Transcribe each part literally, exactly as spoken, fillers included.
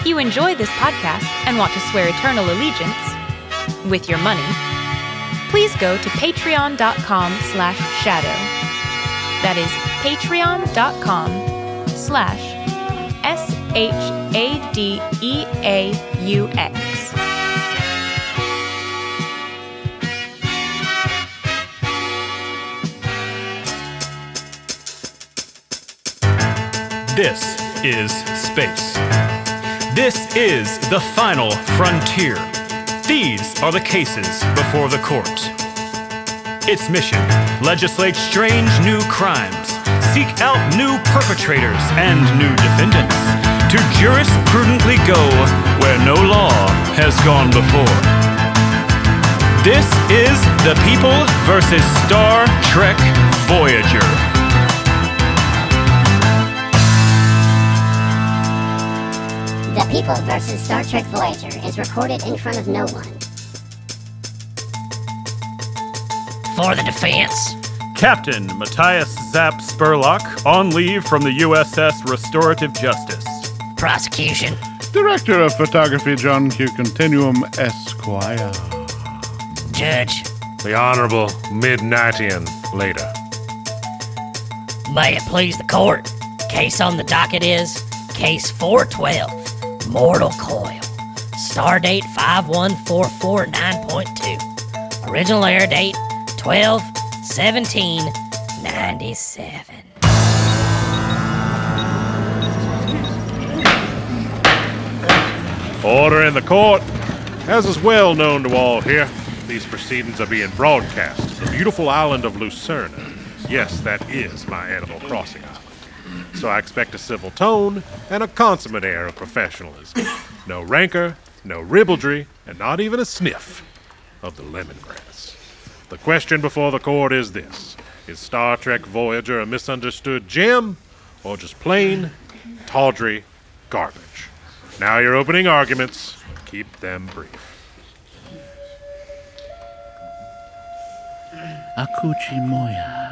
If you enjoy this podcast and want to swear eternal allegiance with your money, please go to patreon.com slash shadow. That is patreon.com slash S-H-A-D-E-A-U-X. This is space. This is the final frontier. These are the cases before the court. Its mission: legislate strange new crimes, seek out new perpetrators and new defendants, to jurisprudently go where no law has gone before. This is The People versus Star Trek Voyager. The People versus Star Trek Voyager is recorded in front of no one. For the defense, Captain Matthias Zapp Spurlock, on leave from the U S S Restorative Justice. prosecution, Director of Photography John Q. Continuum, Esquire. judge, The Honorable Midnightian later. may it please the court. Case on the docket is Case four twelve, Mortal Coil. Stardate five one four four nine point two. Original air date twelve seventeen ninety-seven. Order in the court. As is well known to all here, these proceedings are being broadcast to the beautiful island of Lucerna. Yes, that is my Animal Crossing island. So I expect a civil tone and a consummate air of professionalism. No rancor, no ribaldry, and not even a sniff of the lemongrass. The question before the court is this: is Star Trek Voyager a misunderstood gem, or just plain, tawdry garbage? Now your opening arguments. Keep them brief. Akuchi Moya.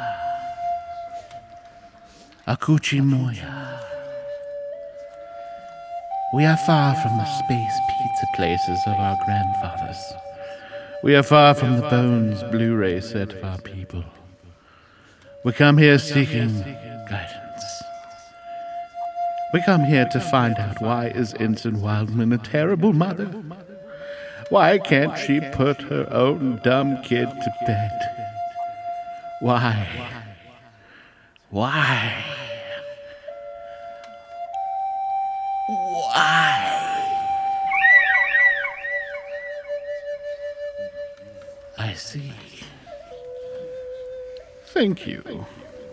Akuchi Moya. We are far from the space pizza places of our grandfathers. We are far from the Bones Blu-ray set of our people. We come here seeking guidance. We come here to find out, why is Ensign Wildman a terrible mother? Why can't she put her own dumb kid to bed? Why? Why? Why? I see. Thank you.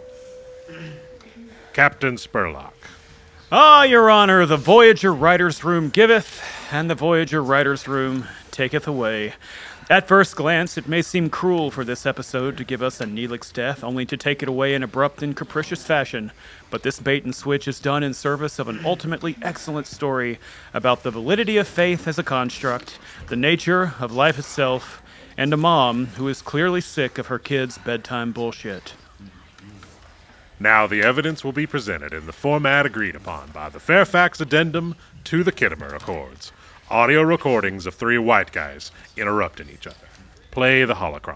Captain Spurlock. Ah, Your Honor, the Voyager Writer's Room giveth, and the Voyager Writer's Room taketh away. At first glance, it may seem cruel for this episode to give us a Neelix death, only to take it away in abrupt and capricious fashion. But this bait and switch is done in service of an ultimately excellent story about the validity of faith as a construct, the nature of life itself, and a mom who is clearly sick of her kids' bedtime bullshit. Now the evidence will be presented in the format agreed upon by the Fairfax Addendum to the Kittimer Accords. Audio recordings of three white guys interrupting each other. Play the holocron.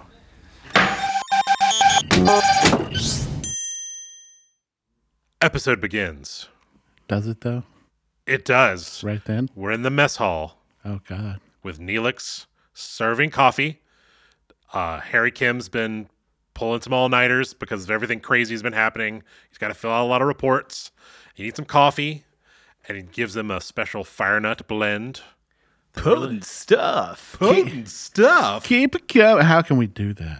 Episode begins. Does it, though? It does. Right then? We're in the mess hall Oh, God. with Neelix serving coffee. Uh, Harry Kim's been pulling some all-nighters because of everything crazy has been happening. He's got to fill out a lot of reports. He needs some coffee, and he gives them a special fire nut blend. Potent stuff. Potent stuff. Keep it going. How can we do that?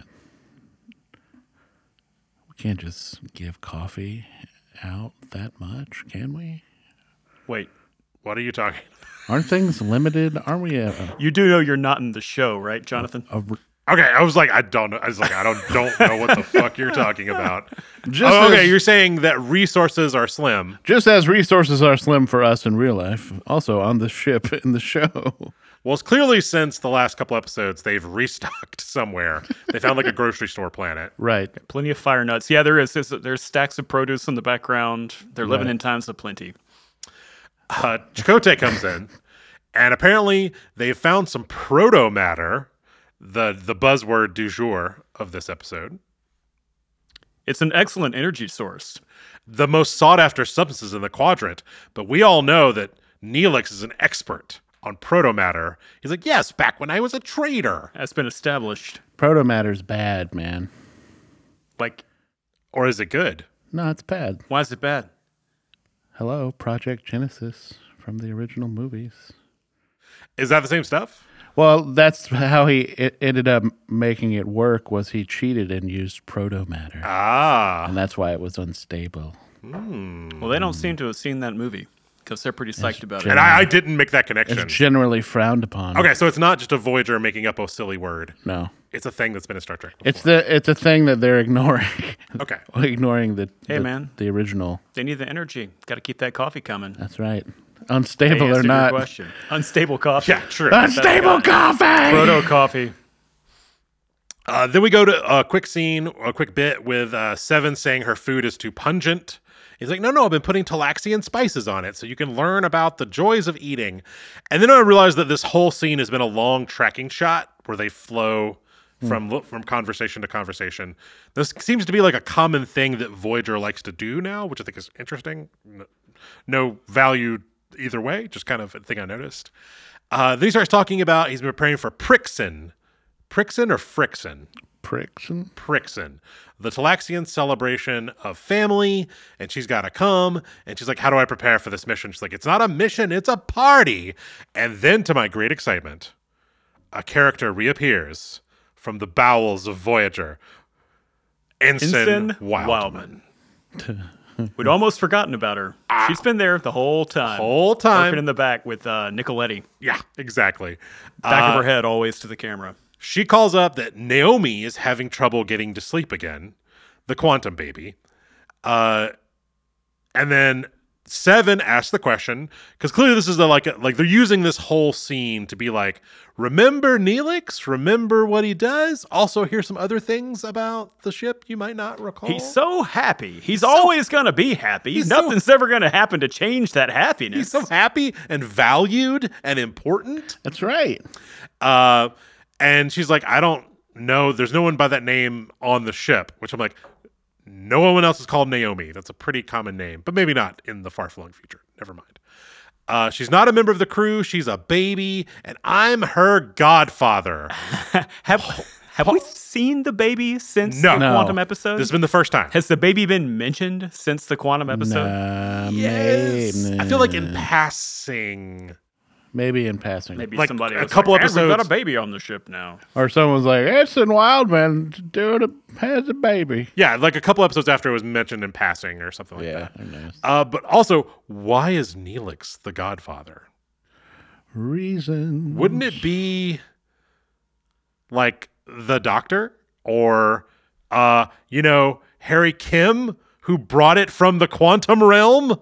We can't just give coffee out that much, can we? Wait, What are you talking about? Aren't things limited? Aren't we a, a, you do know you're not in the show, right, Jonathan? a re- Okay, I was like, I don't know. I was like, I don't don't know what the fuck you're talking about. Just Oh, okay, as- you're saying that resources are slim. just as resources are slim for us in real life, also on the ship in the show. Well, it's clearly since the last couple episodes, they've restocked somewhere. They found like a grocery store planet. Right. Plenty of fire nuts. Yeah, there is. There's, there's stacks of produce in the background. They're living Right. in times of plenty. uh, Chakotay comes in, and apparently they found some proto matter, the the buzzword du jour of this episode. It's an excellent energy source. The most sought after substances in the quadrant, but we all know that Neelix is an expert on proto matter. He's like, yes, back when I was a trader. That's been established. Protomatter's bad, man. Like, Or is it good? No, it's bad. why is it bad? Hello, Project Genesis from the original movies. Is that the same stuff? Well, that's how he it ended up making it work. Was he cheated and used protomatter, Ah. and that's why it was unstable. Well, they don't seem to have seen that movie because they're pretty psyched about And it. I, I didn't make that connection. It's generally frowned upon. Okay, so it's not just a Voyager making up a silly word. No, It's a thing that's been in Star Trek before. it's the it's a thing that they're ignoring. Okay. ignoring the Hey, the, man. the original. They need the energy. Got to keep that coffee coming. That's right. They Unstable or answered your not. question. Unstable coffee. Yeah, true. Unstable coffee. Proto coffee. Uh, then we go to a quick scene, a quick bit with uh, Seven saying her food is too pungent. He's like, no, no, I've been putting Talaxian spices on it so you can learn about the joys of eating. And then I realized that this whole scene has been a long tracking shot where they flow from from conversation to conversation. This seems to be like a common thing that Voyager likes to do now, which I think is interesting. No, no value either way, just kind of a thing I noticed. Uh, then he starts talking about he's been preparing for Prixin. Prixin or Frixin? Prixin. Prixin, the Talaxian celebration of family, and she's got to come. And she's like, how do I prepare for this mission? She's like, it's not a mission, it's a party. And then, to my great excitement, a character reappears from the bowels of Voyager. Ensign, Ensign Wildman. Wildman. We'd almost forgotten about her. She's been there the whole time. Whole time. Working in the back with uh, Nicoletti. Yeah, exactly. Back Uh, of her head always to the camera. She calls up that Naomi is having trouble getting to sleep again, the quantum baby. Uh, and then Seven asks the question, because clearly this is a, like, a, like they're using this whole scene to be like, remember Neelix? Remember what he does? Also, here's some other things about the ship you might not recall. He's so happy. He's always going to be happy. he's so- Nothing's ever going to happen to change that happiness. He's so happy and valued and important. That's right. Uh, and she's like, I don't know. There's no one by that name on the ship, which I'm like, no one else is called Naomi. That's a pretty common name, but maybe not in the far-flung future. Never mind. Uh, she's not a member of the crew. She's a baby, and I'm her godfather. have have we seen the baby since No. the No. Quantum episode? This has been the first time. Has the baby been mentioned since the Quantum episode? Nah, Yes. maybe, I feel like in passing. maybe in passing. Maybe Like, somebody a was couple like, "Hey, we've got episodes- a baby on the ship now. Or someone's like, Ensign Wildman doing a, has a baby. Yeah, like a couple episodes after it was mentioned in passing or something like Yeah, that. who knows? Uh, but also, why is Neelix the godfather? Reason. Wouldn't it be like the Doctor or, uh, you know, Harry Kim who brought it from the quantum realm?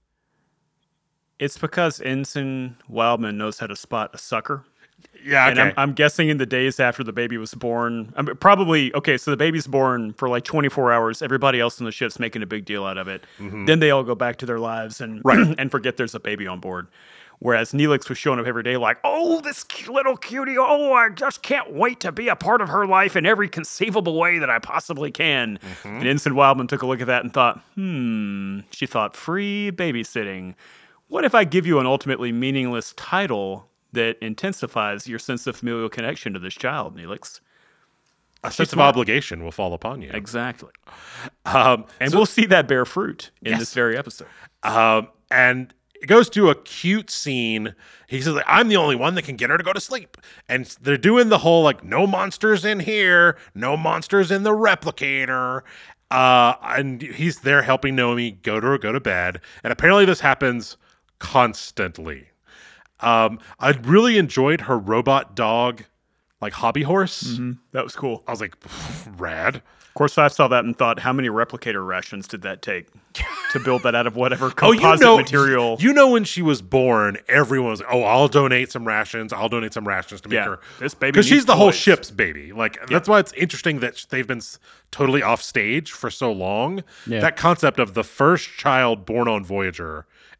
It's because Ensign Wildman knows how to spot a sucker. Yeah, And okay. I'm, I'm guessing in the days after the baby was born, I mean, probably, okay, so the baby's born for like twenty-four hours. Everybody else on the ship's making a big deal out of it. Then they all go back to their lives and, Right. and forget there's a baby on board. Whereas Neelix was showing up every day like, oh, this cu- little cutie, oh, I just can't wait to be a part of her life in every conceivable way that I possibly can. And Ensign Wildman took a look at that and thought, hmm, she thought, free babysitting. What if I give you an ultimately meaningless title that intensifies your sense of familial connection to this child, Neelix? a sense of smart. obligation will fall upon you. Exactly. Um, And so- we'll see that bear fruit in Yes. this very episode. Um, and it goes to a cute scene. He says, like, I'm the only one that can get her to go to sleep. And they're doing the whole, like, no monsters in here, no monsters in the replicator. Uh, and he's there helping Naomi go to go to bed. And apparently this happens constantly. Um, I really enjoyed her robot dog, like hobby horse. That was cool. I was like, rad. Of course, I saw that and thought, how many replicator rations did that take to build that out of whatever Oh, composite you know, material? You know, when she was born, everyone was like, "Oh, I'll donate some rations. I'll donate some rations to make Yeah, her." this baby because she's needs the whole toys. ship's baby. Like that's why it's interesting that sh- they've been s- totally off stage for so long. Yeah. That concept of the first child born on Voyager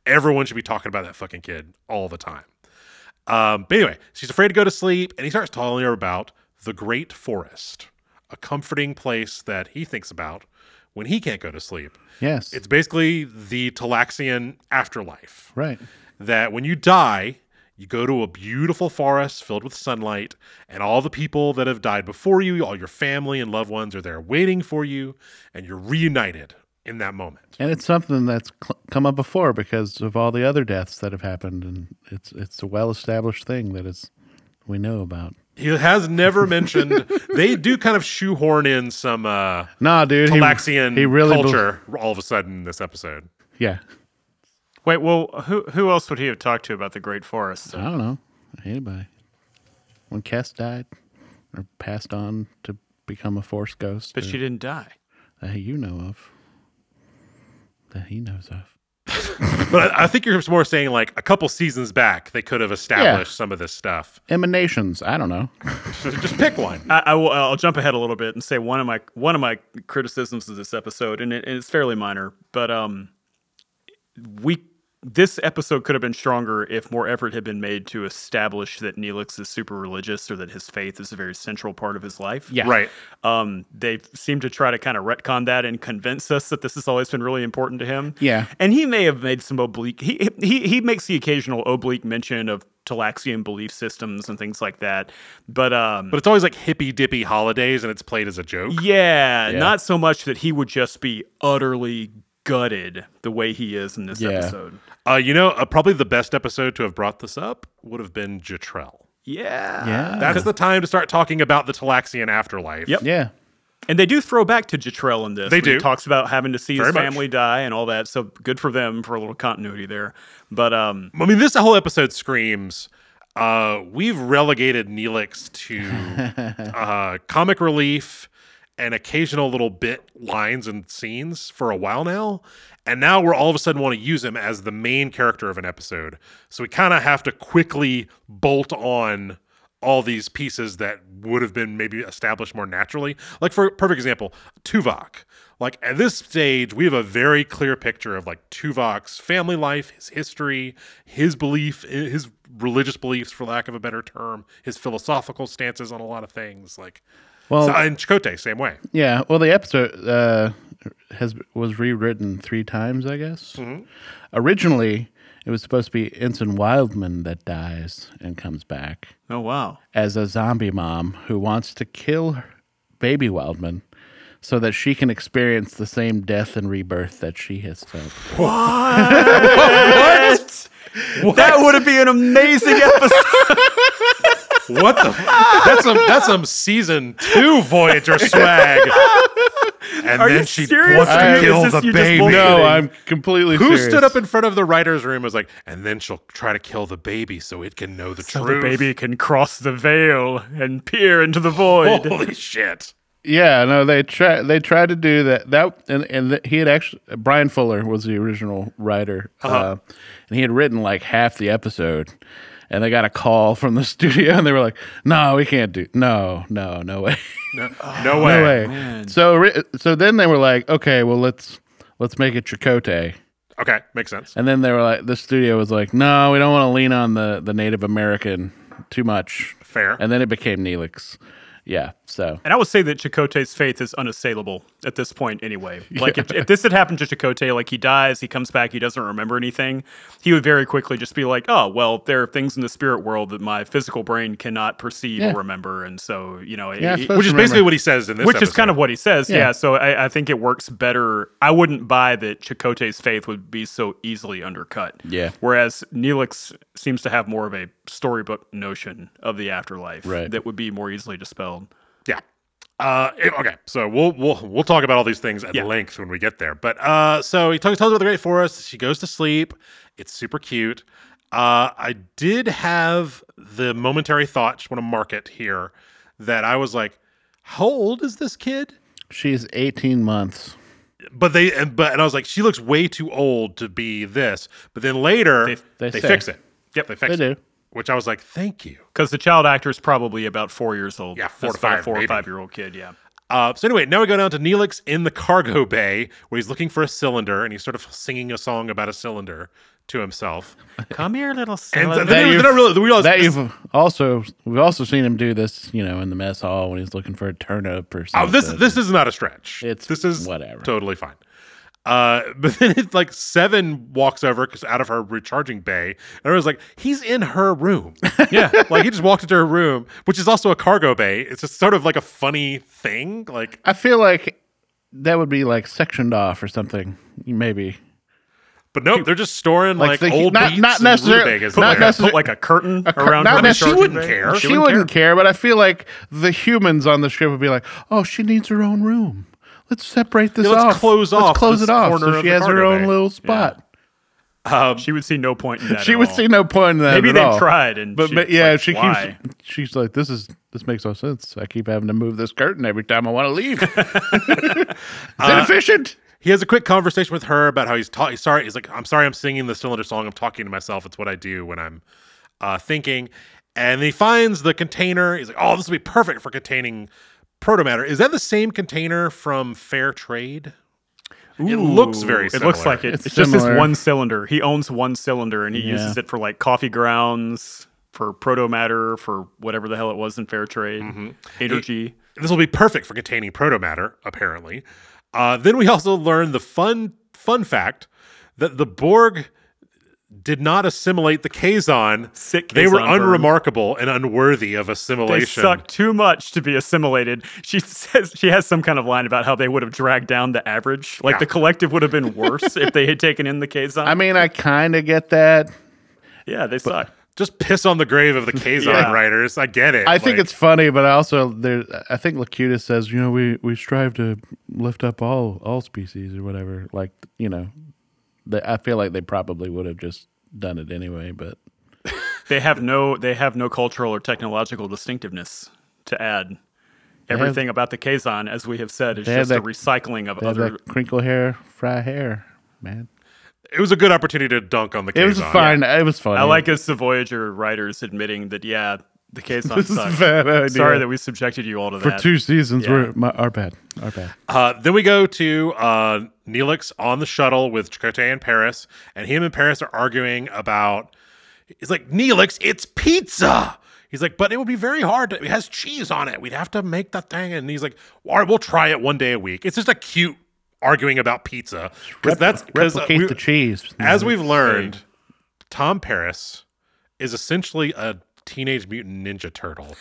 Everyone should be talking about that fucking kid all the time. Um, but anyway, she's afraid to go to sleep, and he starts telling her about the Great Forest, a comforting place that he thinks about when he can't go to sleep. Yes. It's basically the Talaxian afterlife. Right. That when you die, you go to a beautiful forest filled with sunlight, and all the people that have died before you, all your family and loved ones are there waiting for you, and you're reunited in that moment. And it's something that's cl- come up before because of all the other deaths that have happened, and it's it's a well-established thing that is we know about. He has never mentioned. They do kind of shoehorn in some uh, nah, dude, Talaxian he, he really culture be- all of a sudden in this episode. Yeah. Wait, well, who who else would he have talked to about the Great Forest? I don't know. Anybody. When Kess died or passed on to become a Force ghost. But she didn't die. That you know of. That he knows of. But I think you're more saying like a couple seasons back, they could have established yeah. some of this stuff. Emanations. I don't know. Just pick one. I, I will. I'll jump ahead a little bit and say one of my one of my criticisms of this episode, and, it, and it's fairly minor, but um, we. This episode could have been stronger if more effort had been made to establish that Neelix is super religious or that his faith is a very central part of his life. Yeah. Right. Um, they seem to try to kind of retcon that and convince us that this has always been really important to him. Yeah. And he may have made some oblique... He he he makes the occasional oblique mention of Talaxian belief systems and things like that. But um, but it's always like hippy-dippy holidays and it's played as a joke. Yeah, yeah. Not so much that he would just be utterly gutted the way he is in this yeah. episode. Uh, you know, uh, probably the best episode to have brought this up would have been Jetrel. Yeah. Yeah. That's the time to start talking about the Talaxian afterlife. Yep. Yeah. And they do throw back to Jetrel in this. They when do. He talks about having to see Very his much. family die and all that. So good for them for a little continuity there. But um, I mean, this whole episode screams, uh, we've relegated Neelix to uh, comic relief and occasional little bit lines and scenes for a while now. And now we're all of a sudden want to use him as the main character of an episode. So we kind of have to quickly bolt on all these pieces that would have been maybe established more naturally. Like for a perfect example, Tuvok. Like at this stage, we have a very clear picture of like Tuvok's family life, his history, his belief, his religious beliefs, for lack of a better term, his philosophical stances on a lot of things. Like, Well, so, and Chakotay, same way. Yeah, well, the episode uh, has was rewritten three times, I guess. Mm-hmm. Originally, it was supposed to be Ensign Wildman that dies and comes back oh, wow. as a zombie mom who wants to kill her baby Wildman so that she can experience the same death and rebirth that she has felt. What? what? That would be an amazing episode. What the? F- that's some that's some season two Voyager swag. And Are then you she serious? wants Or to is kill this the you just baby. bullshitting? No, I'm completely Who serious. stood up in front of the writer's room and was like, and then she'll try to kill the baby so it can know the So truth. the baby can cross the veil and peer into the void. Holy shit. Yeah, no, they try. They tried to do that. That and and th- he had actually Brian Fuller was the original writer, Uh-huh. uh, and he had written like half the episode. And they got a call from the studio, and they were like, "No, we can't do. No, no, no way, No, no way. no way." man. So, ri- so then they were like, "Okay, well let's let's make it Chakotay." Okay, makes sense. And then they were like, the studio was like, "No, we don't want to lean on the the Native American too much." Fair. And then it became Neelix. Yeah. So And I would say that Chakotay's faith is unassailable at this point anyway. Like, if, if this had happened to Chakotay, like he dies, he comes back, he doesn't remember anything, he would very quickly just be like, oh, well, there are things in the spirit world that my physical brain cannot perceive Yeah. or remember. And so, you know, Yeah, it- I Which is Remember. basically what he says in this which episode. is kind of what he says. Yeah. Yeah. so I, I think it works better. I wouldn't buy that Chakotay's faith would be so easily undercut. Yeah. Whereas Neelix seems to have more of a storybook notion of the afterlife Right. that would be more easily dispelled. Yeah. Uh, it- okay, so we'll we'll we'll talk about all these things at Yeah. length when we get there. But uh, so he talks tells her about the Great Forest. She goes to sleep. It's super cute. Uh, I did have the momentary thought. Just want to mark it here that I was like, "How old is this kid?" she's eighteen months. But they and but and I was like, "She looks way too old to be this." But then later They- they, they say. fix it. Yep, they fix They it. do. Which I was like, "Thank you." Because the child actor is probably about four years old. Yeah, four That's to about five, a four maybe. or five year old kid. Yeah. Uh, so anyway, now we go down to Neelix in the cargo bay where he's looking for a cylinder and he's sort of singing a song about a cylinder to himself. Come here, little And cylinder. then, you've- then I realized, we realized That this- you've also we've also seen him do this, you know, in the mess hall when he's looking for a turnip or oh, something. this this is not a stretch. It's this is whatever. totally fine. Uh, but then it's like Seven walks over because out of her recharging bay, and I was like, he's in her room. Yeah, like he just walked into her room, which is also a cargo bay. It's just sort of like a funny thing. Like I feel like that would be like sectioned off or something, maybe. But nope, they're just storing like, Like the- old not- beets not and necessarily- rutabagas not in there. necessarily- Put like a curtain A cur- around not her. necessarily- She recharging wouldn't bay. care. She, wouldn't care. But I feel like the humans on the ship would be like, "Oh, she needs her own room. Let's separate this Yeah, let's off. close let's off close this it off corner so of she the has her cargo own bay." little spot." Um, She would see no point in that. She at would all. see no point in that. Maybe at they all. tried, and But she ma- was yeah, like, she why? keeps. She's like, "This is this makes no sense. I keep having to move this curtain every time I want to leave. It's inefficient." He has a quick conversation with her about how he's, ta- he's sorry. He's like, I'm sorry I'm singing the cylinder song. I'm talking to myself. It's what I do when I'm uh, thinking. And then he finds the container. He's like, oh, this will be perfect for containing protomatter. Is that the same container from Fair Trade? It looks very It looks similar. like it. It's It's, just this similar. one cylinder. He owns one cylinder, and he Yeah. uses it for like coffee grounds, for protomatter, for whatever the hell it was in Fair Trade, Mm-hmm. energy. This will be perfect for containing protomatter, apparently. Uh, then we also learn the fun fun fact that the Borg did not assimilate the Kazon. Sick They were Kazon burn. unremarkable and unworthy of They assimilation. suck too much to be assimilated. She says she has some kind of line about how they would have dragged down the average. Like Yeah. the collective would have been worse if they had taken in the Kazon. I mean, I kind of get that. yeah, they suck. Just piss on the grave of the Kazon Yeah. writers. I get it. I think Like, it's funny, but also there. I think Locutus says, you know, we, we strive to lift up all all species or whatever. Like, you know, they, I feel like they probably would have just done it anyway. But They have no they have no cultural or technological distinctiveness to add. Everything about the Kazon, as we have said, is They have just a that- recycling of they have other. that crinkle hair, fry hair, man. it was a good opportunity to dunk on the Kazon. It was fine. It was funny. I like as the Voyager writers admitting that yeah, the Kazon This is a sucks. bad idea. Sorry that we subjected you all to for that. two seasons. Yeah. We're my, our bad. Our bad. Uh, then we go to uh, Neelix on the shuttle with Chakotay and Paris, and him and Paris are arguing about. He's like, Neelix, it's pizza. He's like, but it would be very hard. To, it has cheese on it. We'd have to make that thing. And he's like, all right, we'll try it one day a week. It's just a cute arguing about pizza because that's because Replicate the cheese. as we've learned, Tom Paris is essentially a Teenage Mutant Ninja Turtle.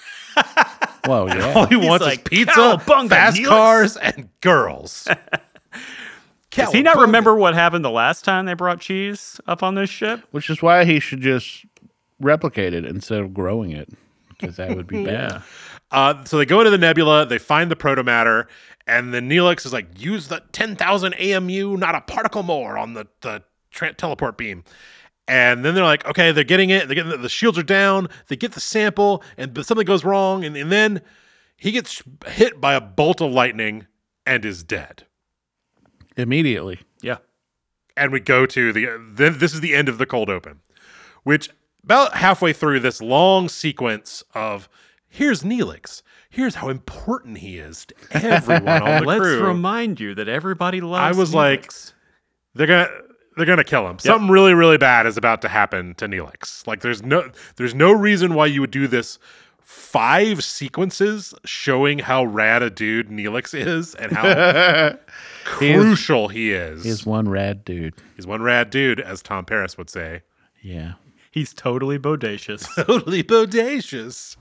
Well, All yeah. he wants like, is pizza, "Cowabunga, fast Neelix." cars, and girls. Does he not remember what happened the last time they brought cheese up on this ship? Which is why he should just replicate it instead of growing it, because that would be bad. Uh, so they go into the nebula, they find the protomatter, and then Neelix is like, use the ten thousand A M U, not a particle more on the, the tra- teleport beam. And then they're like, okay, they're getting it. They're getting the, the shields are down. They get the sample, and but something goes wrong. And, and then he gets hit by a bolt of lightning and is dead. Immediately. Yeah. And we go to the, then this is the end of the cold open, which about halfway through this long sequence of here's Neelix. Here's how important he is to everyone on the Let's crew. remind you that everybody loves I was like, Neelix. they're gonna they're gonna kill him. Something really really bad is about to happen to Neelix. Like there's no there's no reason why you would do this five sequences showing how rad a dude Neelix is and how crucial he is. He's one rad dude. He's one rad dude, as Tom Paris would say. Yeah. He's totally bodacious. Totally bodacious.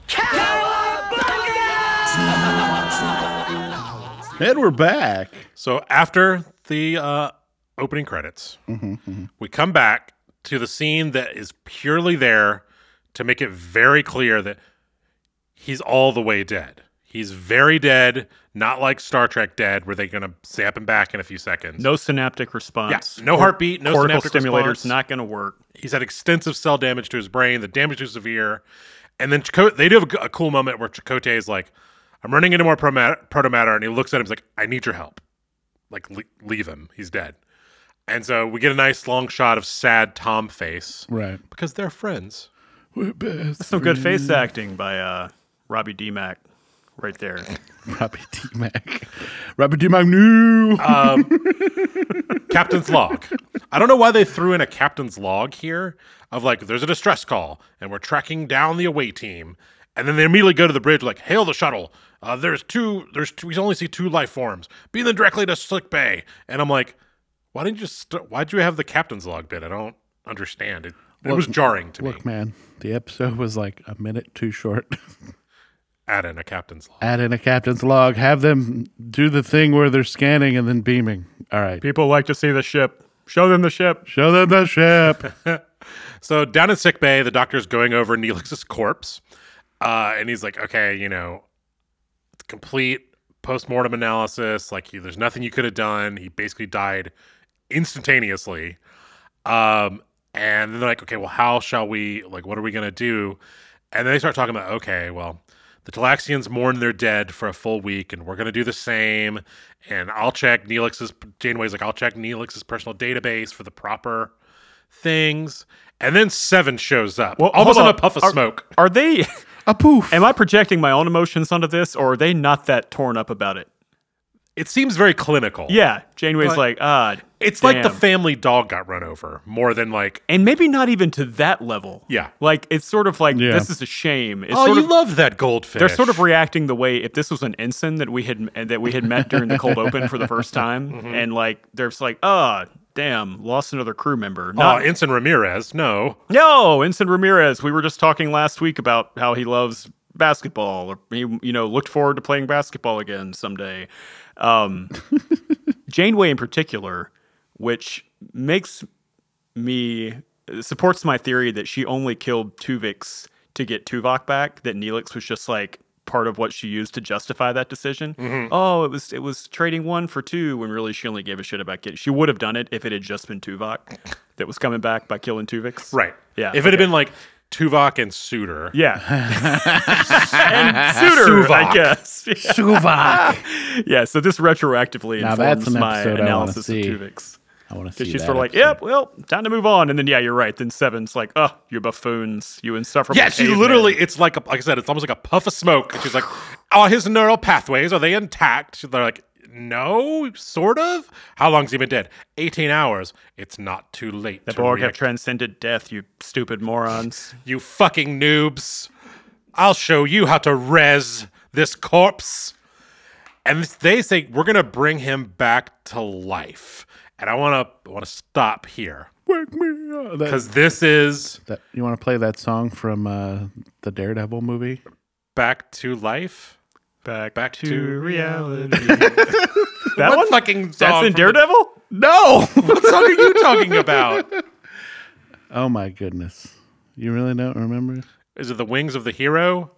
And we're back. So after the uh, opening credits, we come back to the scene that is purely there to make it very clear that he's all the way dead. He's very dead, not like Star Trek dead, where they're going to zap him back in a few seconds. No synaptic response. Yes, no heartbeat, no cortical synaptic stimulator's response. not going to work. He's had extensive cell damage to his brain. The damage is severe. And then Chakotay, they do have a, a cool moment where Chakotay is like, I'm running into more promat- protomatter. And he looks at him, he's like, I need your help. Like, le- leave him. He's dead. And so we get a nice long shot of sad Tom face. Right. Because they're friends. We're best. Some good face acting by uh, Robbie D. Mack. right there. Robbie D. Mac. Robbie D. Mac, no. Um, captain's log. I don't know why they threw in a captain's log here of like, there's a distress call and we're tracking down the away team. And then they immediately go to the bridge like, hail the shuttle. Uh, there's two, there's two, we only see two life forms. Beam them directly to Slick Bay. And I'm like, why didn't you, st- why'd you have the captain's log bit? I don't understand. It, it Look, was jarring to look, me. Look, man, the episode was like a minute too short. Add in a captain's log. Add in a captain's log. Have them do the thing where they're scanning and then beaming. All right. People like to see the ship. Show them the ship. Show them the ship. So down in Sick Bay, the doctor's going over Neelix's corpse. Uh, and he's like, okay, you know, complete post-mortem analysis. Like, he, there's nothing you could have done. He basically died instantaneously. Um, and then they're like, okay, well, how shall we, like, what are we going to do? And then they start talking about, okay, well, the Talaxians mourn their dead for a full week, and we're going to do the same. And I'll check Neelix's, Janeway's like, I'll check Neelix's personal database for the proper things. And then Seven shows up, Well, almost hold on on. a puff of Are- smoke. Are they... A poof. Am I projecting my own emotions onto this, or are they not that torn up about it? It seems very clinical. Yeah, Janeway's But- like, ah, It's like the damn. family dog got run over more than like, And maybe not even to that level. Yeah. Like, it's sort of like, Yeah. this is a shame. It's oh, sort you of, love that goldfish. they're sort of reacting the way if this was an ensign that we had that we had met during the cold open for the first time, Mm-hmm. and like, there's like, ah, damn, lost another crew member. Oh, Not, Ensign Ramirez. No. no, Ensign Ramirez. We were just talking last week about how he loves basketball, or he, you know, looked forward to playing basketball again someday. Um, Janeway in particular, which makes me supports my theory that she only killed Tuvix to get Tuvok back. That Neelix was just like part of what she used to justify that decision. Oh, it was it was trading one for two when really she only gave a shit about getting. She would have done it if it had just been Tuvok that was coming back by killing Tuvix. Right. Yeah, If it had okay. been like Tuvok and Suitor. Yeah. and Suitor, I Suvok. guess. Yeah. Suvok. Yeah, so this retroactively Now that's informs an my episode I wanna analysis of see. Tuvix. I want to see Because she's that sort of like, episode. yep, well, time to move on. And then, yeah, you're right. Then Seven's like, oh, you buffoons, you insufferable Yeah, she cavemen." literally, it's like, a, like I said, it's almost like a puff of smoke. And she's like, oh, his neural pathways, are they intact? They're like, no, sort of. How long's he been dead? eighteen hours. It's not too late. The to Borg have react- transcended death, you stupid morons. You fucking noobs. I'll show you how to res this corpse. And they say, we're going to bring him back to life. And I want to want to stop here. Wake me up. That, Because this is that, you want to play that song from uh, the Daredevil movie? Back to Life. Back, Back to, to reality. that What one? fucking song That's in from the- Daredevil? No. What song are you talking about? Oh my goodness. You really don't remember? Is it The Wings of the Hero?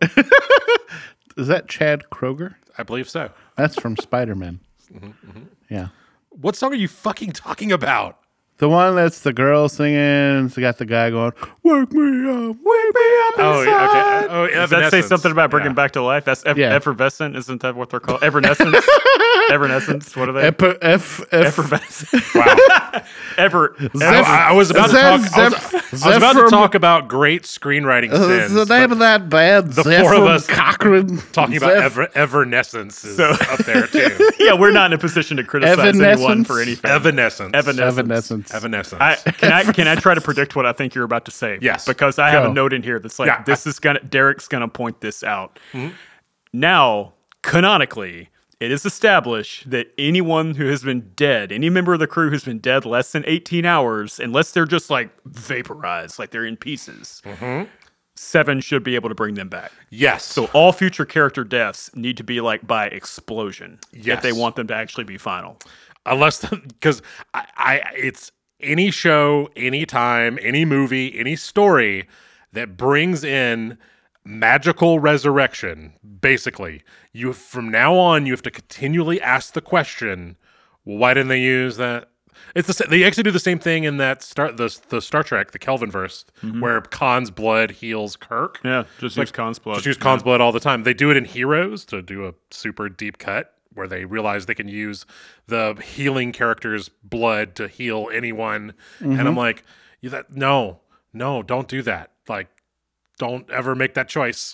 Is that Chad Kroger? I believe so. That's from Spider-Man. Yeah. What song are you fucking talking about? The one that's the girl singing, it's got the guy going, wake me up, wake me up Oh, inside. yeah, okay. Oh, Does that say Evanescence. something about bringing Yeah. back to life? That's eff- Yeah. effervescent, isn't that what they're called? Evanescence? Evanescence, what are they? Ep- F, F, Effervescent. Wow. Ever. I, I was about to Zeph- talk. I was, Zeph- I was about to Zephyr- talk about great screenwriting Uh, sins. That's the name but of that band. the four of us Cochran. talking about Zeph- ever, Evernescence is So- up there too. Yeah, we're not in a position to criticize anyone Evanescence? for anything. Evanescence. Evanescence. Evanescence. Evanescence. I, can I can I try to predict what I think you're about to say? Yes. Because I have Go. a note in here that's like Yeah, this is gonna Derek's gonna point this out. Now, canonically, it is established that anyone who has been dead, any member of the crew who's been dead less than eighteen hours, unless they're just like vaporized, like they're in pieces, Seven should be able to bring them back. yes. So all future character deaths need to be like by explosion Yes. if they want them to actually be final. Unless because I, I it's any show, any time, any movie, any story that brings in magical resurrection. Basically, you from now on you have to continually ask the question, well, why didn't they use that? It's the, sa- they actually do the same thing in that Star the the Star Trek, the Kelvinverse, where Khan's blood heals Kirk. Yeah, just Like, use Khan's blood. Just use Khan's blood all the time. They do it in Heroes to do a super deep cut where they realize they can use the healing character's blood to heal anyone. And I'm like, you that no, no, don't do that. Like, don't ever make that choice.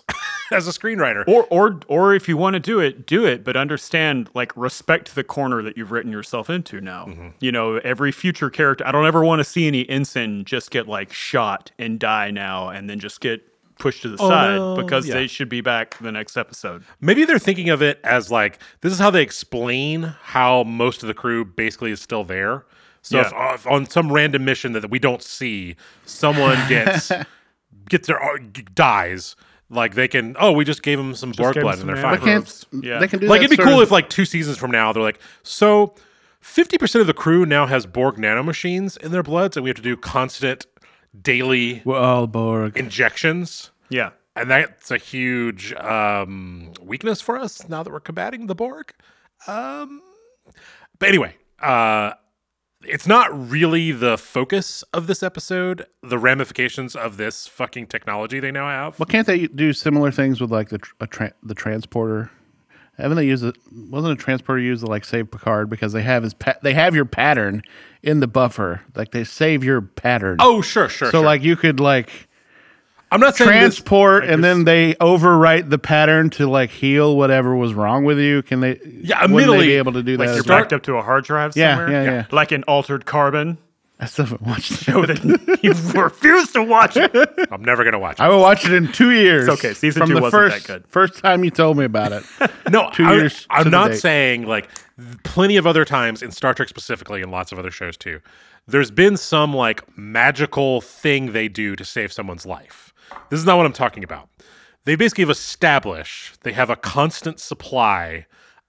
as a screenwriter. Or, or, or if you want to do it, do it, but understand, like, respect the corner that you've written yourself into now. Mm-hmm. You know, every future character, I don't ever want to see any ensign just get, like, shot and die now and then just get pushed to the oh, side no. because yeah. they should be back the next episode. Maybe they're thinking of it as, like, this is how they explain how most of the crew basically is still there. So yeah. if, if on some random mission that we don't see, someone gets gets their dies, like they can. Oh, we just gave them some Borg blood and they're fine. They can't. Yeah. They can do like that it'd be sort cool of- if like two seasons from now they're like, so fifty percent of the crew now has Borg nanomachines in their bloods, and we have to do constant daily We're all Borg. injections. Yeah. And that's a huge um, weakness for us now that we're combating the Borg. Um, but anyway, uh, it's not really the focus of this episode, the ramifications of this fucking technology they now have. Well, can't they do similar things with like the tr- a tra- the transporter? Haven't they used it? Wasn't a transporter used to like save Picard because they have his pa- they have your pattern in the buffer, like they save your pattern. Oh, sure, sure. so sure. like you could like I'm not saying this- transport like and this- then they overwrite the pattern to like heal whatever was wrong with you. Can they? Yeah, wouldn't they immediately, be able to do Like that? you're as well? backed up to a hard drive Yeah, somewhere? yeah, yeah. Like an altered carbon. I still haven't watched it. Show that you refuse to watch it. I'm never going to watch it. I will watch it in two years. It's okay. Season from two the wasn't first, that good. First time you told me about it. No, Two I, years to I'm the not date. saying like plenty of other times in Star Trek specifically and lots of other shows too. There's been some like magical thing they do to save someone's life. This is not what I'm talking about. They basically have established they have a constant supply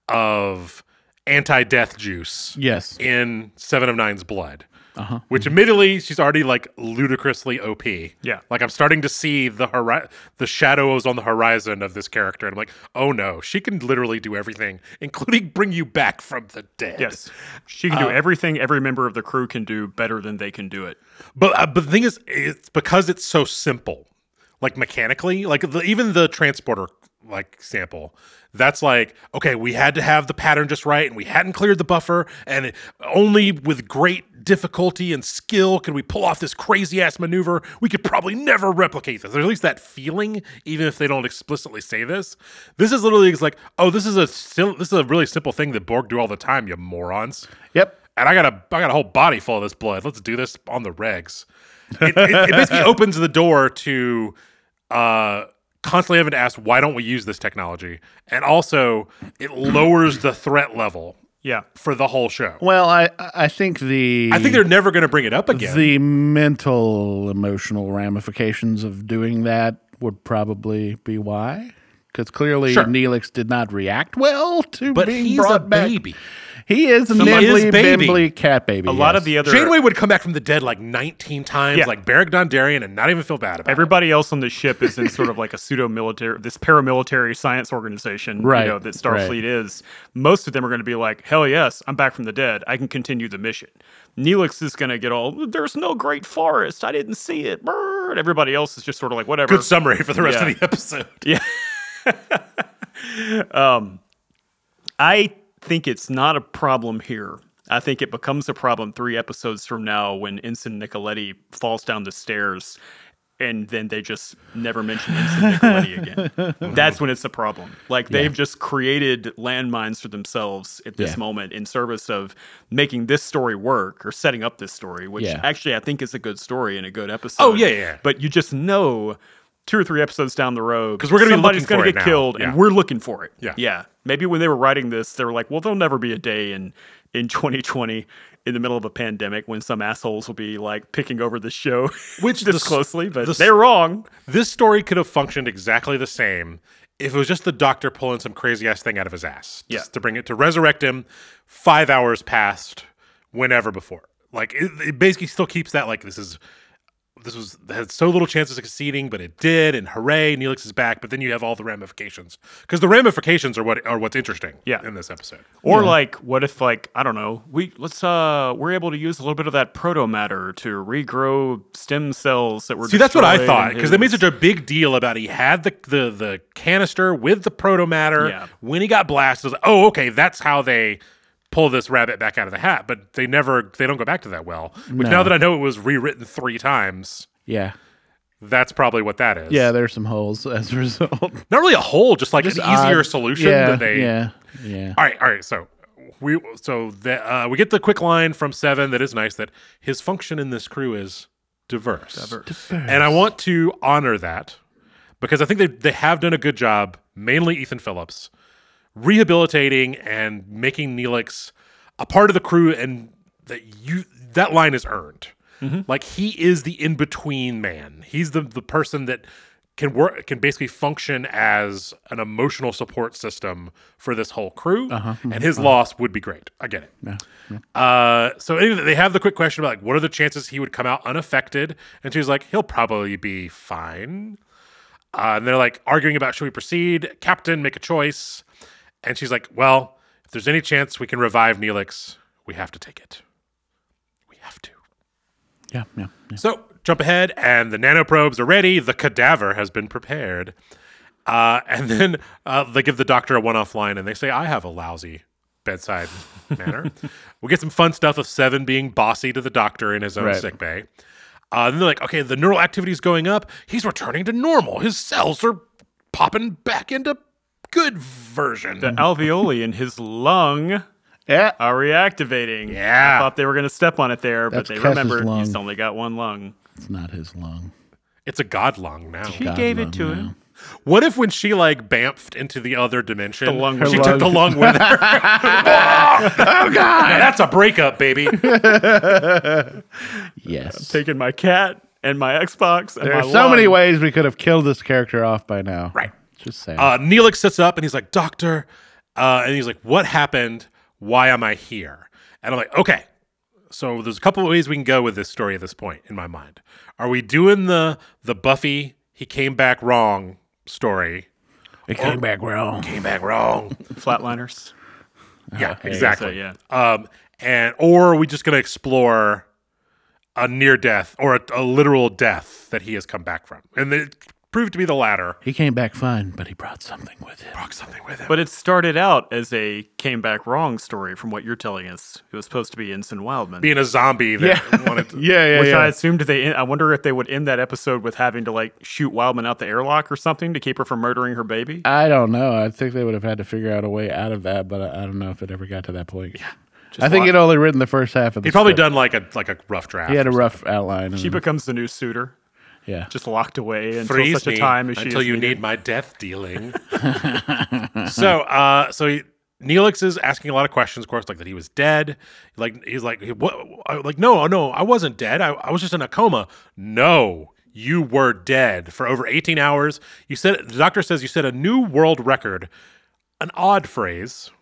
of anti-death juice Yes. in Seven of Nine's blood. Uh-huh. Which admittedly, she's already like ludicrously O P. Yeah. Like I'm starting to see the hori- the shadows on the horizon of this character. And I'm like, oh no, she can literally do everything, including bring you back from the dead. Yes. She can do everything every member of the crew can do better than they can do it. But, uh, but the thing is, it's because it's so simple, like mechanically, like the, even the transporter like example, that's like, okay, we had to have the pattern just right and we hadn't cleared the buffer, and it, only with great difficulty and skill can we pull off this crazy ass maneuver. We could probably never replicate this. There's at least that feeling, even if they don't explicitly say this. This is literally like, oh, this is a sil- this is a really simple thing that Borg do all the time, you morons. Yep. And I got a I got a whole body full of this blood. Let's do this on the regs. It, it, it basically opens the door to uh, constantly having to ask, why don't we use this technology? And also, it lowers the threat level Yeah. for the whole show. Well, I I think the I think they're never going to bring it up again. the mental emotional ramifications of doing that would probably be why. Because clearly Sure. Neelix did not react well to but being he's brought a back. baby. He is a He nimbly, is baby. bimbly cat baby. A lot yes. of the other Janeway would come back from the dead like nineteen times, Yeah. like Beric Dondarrion, and not even feel bad about it. everybody else on the ship is in sort of like a pseudo military, this paramilitary science organization, Right, you know, that Starfleet right. is. Most of them are going to be like, hell yes, I'm back from the dead. I can continue the mission. Neelix is going to get all, there's no great forest. I didn't see it. Brr. And everybody else is just sort of like, whatever. Good summary for the rest Yeah. of the episode. Yeah. um, I think it's not a problem here. I think it becomes a problem three episodes from now when Ensign Nicoletti falls down the stairs and then they just never mention Ensign Nicoletti again. That's when it's a problem. Like they've just created landmines for themselves at this Yeah. moment in service of making this story work or setting up this story, which Yeah. actually I think is a good story and a good episode. Oh, yeah, yeah. But you just know two or three episodes down the road, 'Cause we're gonna be somebody's looking gonna for it get now. killed, Yeah. and we're looking for it. Yeah. yeah. Maybe when they were writing this, they were like, "Well, there'll never be a day in in twenty twenty in the middle of a pandemic when some assholes will be like picking over the show, Which this the s- closely." But the s- they're wrong. This story could have functioned exactly the same if it was just the doctor pulling some crazy ass thing out of his ass. Yeah. Just to bring it to resurrect him five hours past whenever before. Like it, it basically still keeps that like this is this was had so little chance of succeeding, but it did, and hooray, Neelix is back. But then you have all the ramifications because the ramifications are what are what's interesting. Yeah. in this episode. Or like, what if like I don't know, we let's uh we're able to use a little bit of that proto matter to regrow stem cells that were See, that's what I destroyed thought in because they made his- such a big deal about he had the the the canister with the proto matter Yeah. when he got blasted. It was like, oh, okay, that's how they pull this rabbit back out of the hat. But they never they don't go back to that well. Which No. now that I know it was rewritten three times, Yeah. That's probably what that is. Yeah, there's some holes as a result. Not really a hole, just like Just an easier odd. solution Yeah, that they. yeah, yeah. All right, all right. So we so the, uh, we get the quick line from Seven that is nice that his function in this crew is diverse. Diverse. And I want to honor that because I think they they have done a good job, mainly Ethan Phillips, rehabilitating and making Neelix a part of the crew, and that you that line is earned. Mm-hmm. Like he is the in-between man. He's the the person that can work can basically function as an emotional support system for this whole crew. Uh-huh. And his uh-huh. loss would be great. I get it. Yeah. Yeah. Uh, so anyway, they have the quick question about like what are the chances he would come out unaffected? And she's like, he'll probably be fine. Uh, and they're like arguing about should we proceed? Captain, make a choice. And she's like, well, if there's any chance we can revive Neelix, we have to take it. We have to. Yeah, yeah, yeah. So jump ahead, and the nanoprobes are ready. The cadaver has been prepared. Uh, and then uh, they give the doctor a one-off line, and they say, I have a lousy bedside manner. We get some fun stuff of Seven being bossy to the doctor in his own Right. sick bay. Uh, then they're like, okay, the neural activity is going up. He's returning to normal. His cells are popping back into good version. The alveoli in his lung Yeah. are reactivating. Yeah. I thought they were going to step on it there, That's but they Kess's remembered lung. he's only got one lung. It's not his lung. It's a god lung now. He God gave lung it to now. him. What if when she like bamfed into the other dimension, The lung she was- took the lung with her? Oh god, that's a breakup, baby. Yes. Taking my cat and my Xbox and There my are so lung. many ways we could have killed this character off by now. Right. Just saying. Uh, Neelix sits up and he's like, Doctor, uh, and he's like, what happened? Why am I here? And I'm like, okay. So there's a couple of ways we can go with this story at this point in my mind. Are we doing the the Buffy he came back wrong story? it came back wrong. Came back wrong. Flatliners. Yeah, So, exactly. yeah. Um, and or are we just going to explore a near death or a, a literal death that he has come back from? And it proved to be the latter. He came back fine, but he brought something with him. Brought something with him. But it started out as a came back wrong story from what you're telling us. It was supposed to be Ensign Wildman. Being a zombie that Yeah. wanted to. Yeah, yeah, which yeah. I assumed they. I wonder if they would end that episode with having to like shoot Wildman out the airlock or something to keep her from murdering her baby. I don't know. I think they would have had to figure out a way out of that, but I, I don't know if it ever got to that point. Yeah. I think lock- he'd only written the first half of the He'd probably script. done like a like a rough draft. He had a or rough outline. She and- becomes the new suitor, yeah. just locked away until Freeze such a me time as she until is you needed. need my death dealing. so, uh, so he, Neelix is asking a lot of questions, of course, like that he was dead. Like he's like, what? I- Like, no, no, I wasn't dead. I, I was just in a coma. No, you were dead for over eighteen hours. You said the doctor says you set a new world record. An odd phrase.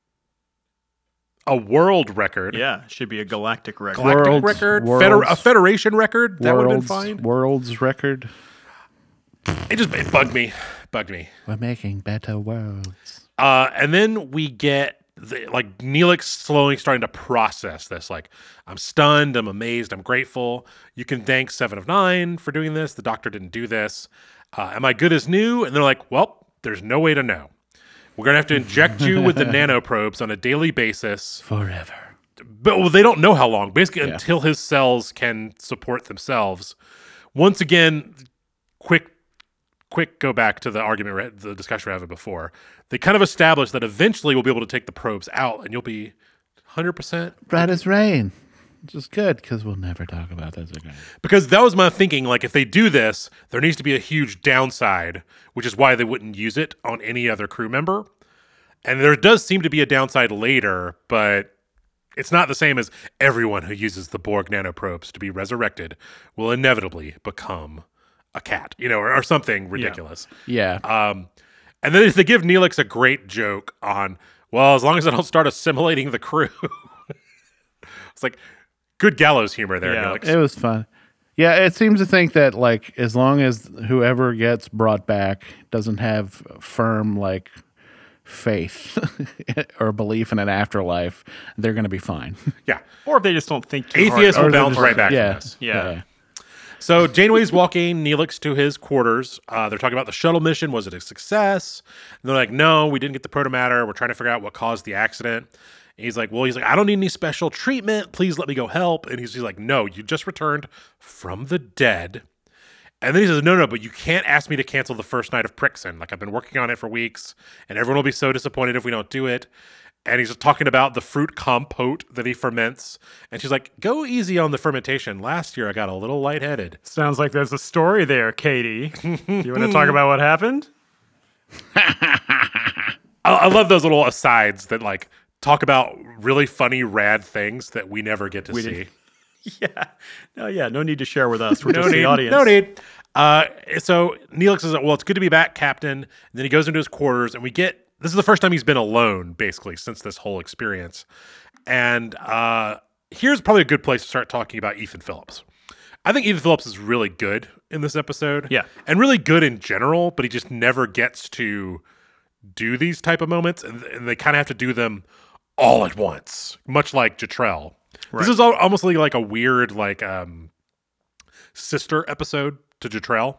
A world record. Yeah, should be a galactic record. Galactic Worlds- record. worlds- Feder- a federation record. That would have been World's, fine. world's record. It just it bugged me. Bugged me. We're making better worlds. Uh, and then we get the, like Neelix slowly starting to process this. Like, I'm stunned, I'm amazed, I'm grateful. You can thank Seven of Nine for doing this. The doctor didn't do this. Uh, am I good as new? And they're like, well, there's no way to know. We're gonna have to inject you with the nanoprobes on a daily basis. Forever. But well, they don't know how long. Basically, Yeah. until his cells can support themselves. Once again, quick, quick go back to the argument, we had- the discussion we were having before. They kind of established that eventually we'll be able to take the probes out, and you'll be one hundred percent. Bright as rain. Which is good, because we'll never talk about this again. Because that was my thinking. Like, if they do this, there needs to be a huge downside, which is why they wouldn't use it on any other crew member. And there does seem to be a downside later, but it's not the same as everyone who uses the Borg nanoprobes to be resurrected will inevitably become a cat, you know, or, or something ridiculous. Yeah. Um, and then they give Neelix a great joke on, well, as long as I don't start assimilating the crew. It's like good gallows humor there, Yeah. Neelix. It was fun. Yeah, it seems to think that like as long as whoever gets brought back doesn't have firm like faith or belief in an afterlife, they're going to be fine. Yeah. Or if they just don't think too Atheists hard. will they're bounce just- right back yeah, from this. Yeah. So Janeway's walking Neelix to his quarters. Uh, they're talking about the shuttle mission. Was it a success? And they're like, no, we didn't get the protomatter. We're trying to figure out what caused the accident. And he's like, well, he's like, I don't need any special treatment. Please let me go help. And he's, he's like, no, you just returned from the dead. And then he says, no, no, but you can't ask me to cancel the first night of Prixon. Like, I've been working on it for weeks, and everyone will be so disappointed if we don't do it. And he's talking about the fruit compote that he ferments. And she's like, go easy on the fermentation. Last year, I got a little lightheaded. Sounds like there's a story there, Katie. Do you want to talk about what happened? I, I love those little asides that, like, talk about really funny, rad things that we never get to We see. didn't- Yeah. No, yeah. No need to share with us. We're No just need. the audience. No need. Uh, so Neelix says, well, it's good to be back, Captain. And then he goes into his quarters, and we get this is the first time he's been alone, basically, since this whole experience. And uh, here's probably a good place to start talking about Ethan Phillips. I think Ethan Phillips is really good in this episode. Yeah. And really good in general, but he just never gets to do these type of moments, and, and they kind of have to do them all at once, much like Jetrel. Right. This is al- almost like, like a weird, like, um, sister episode to Jetrel.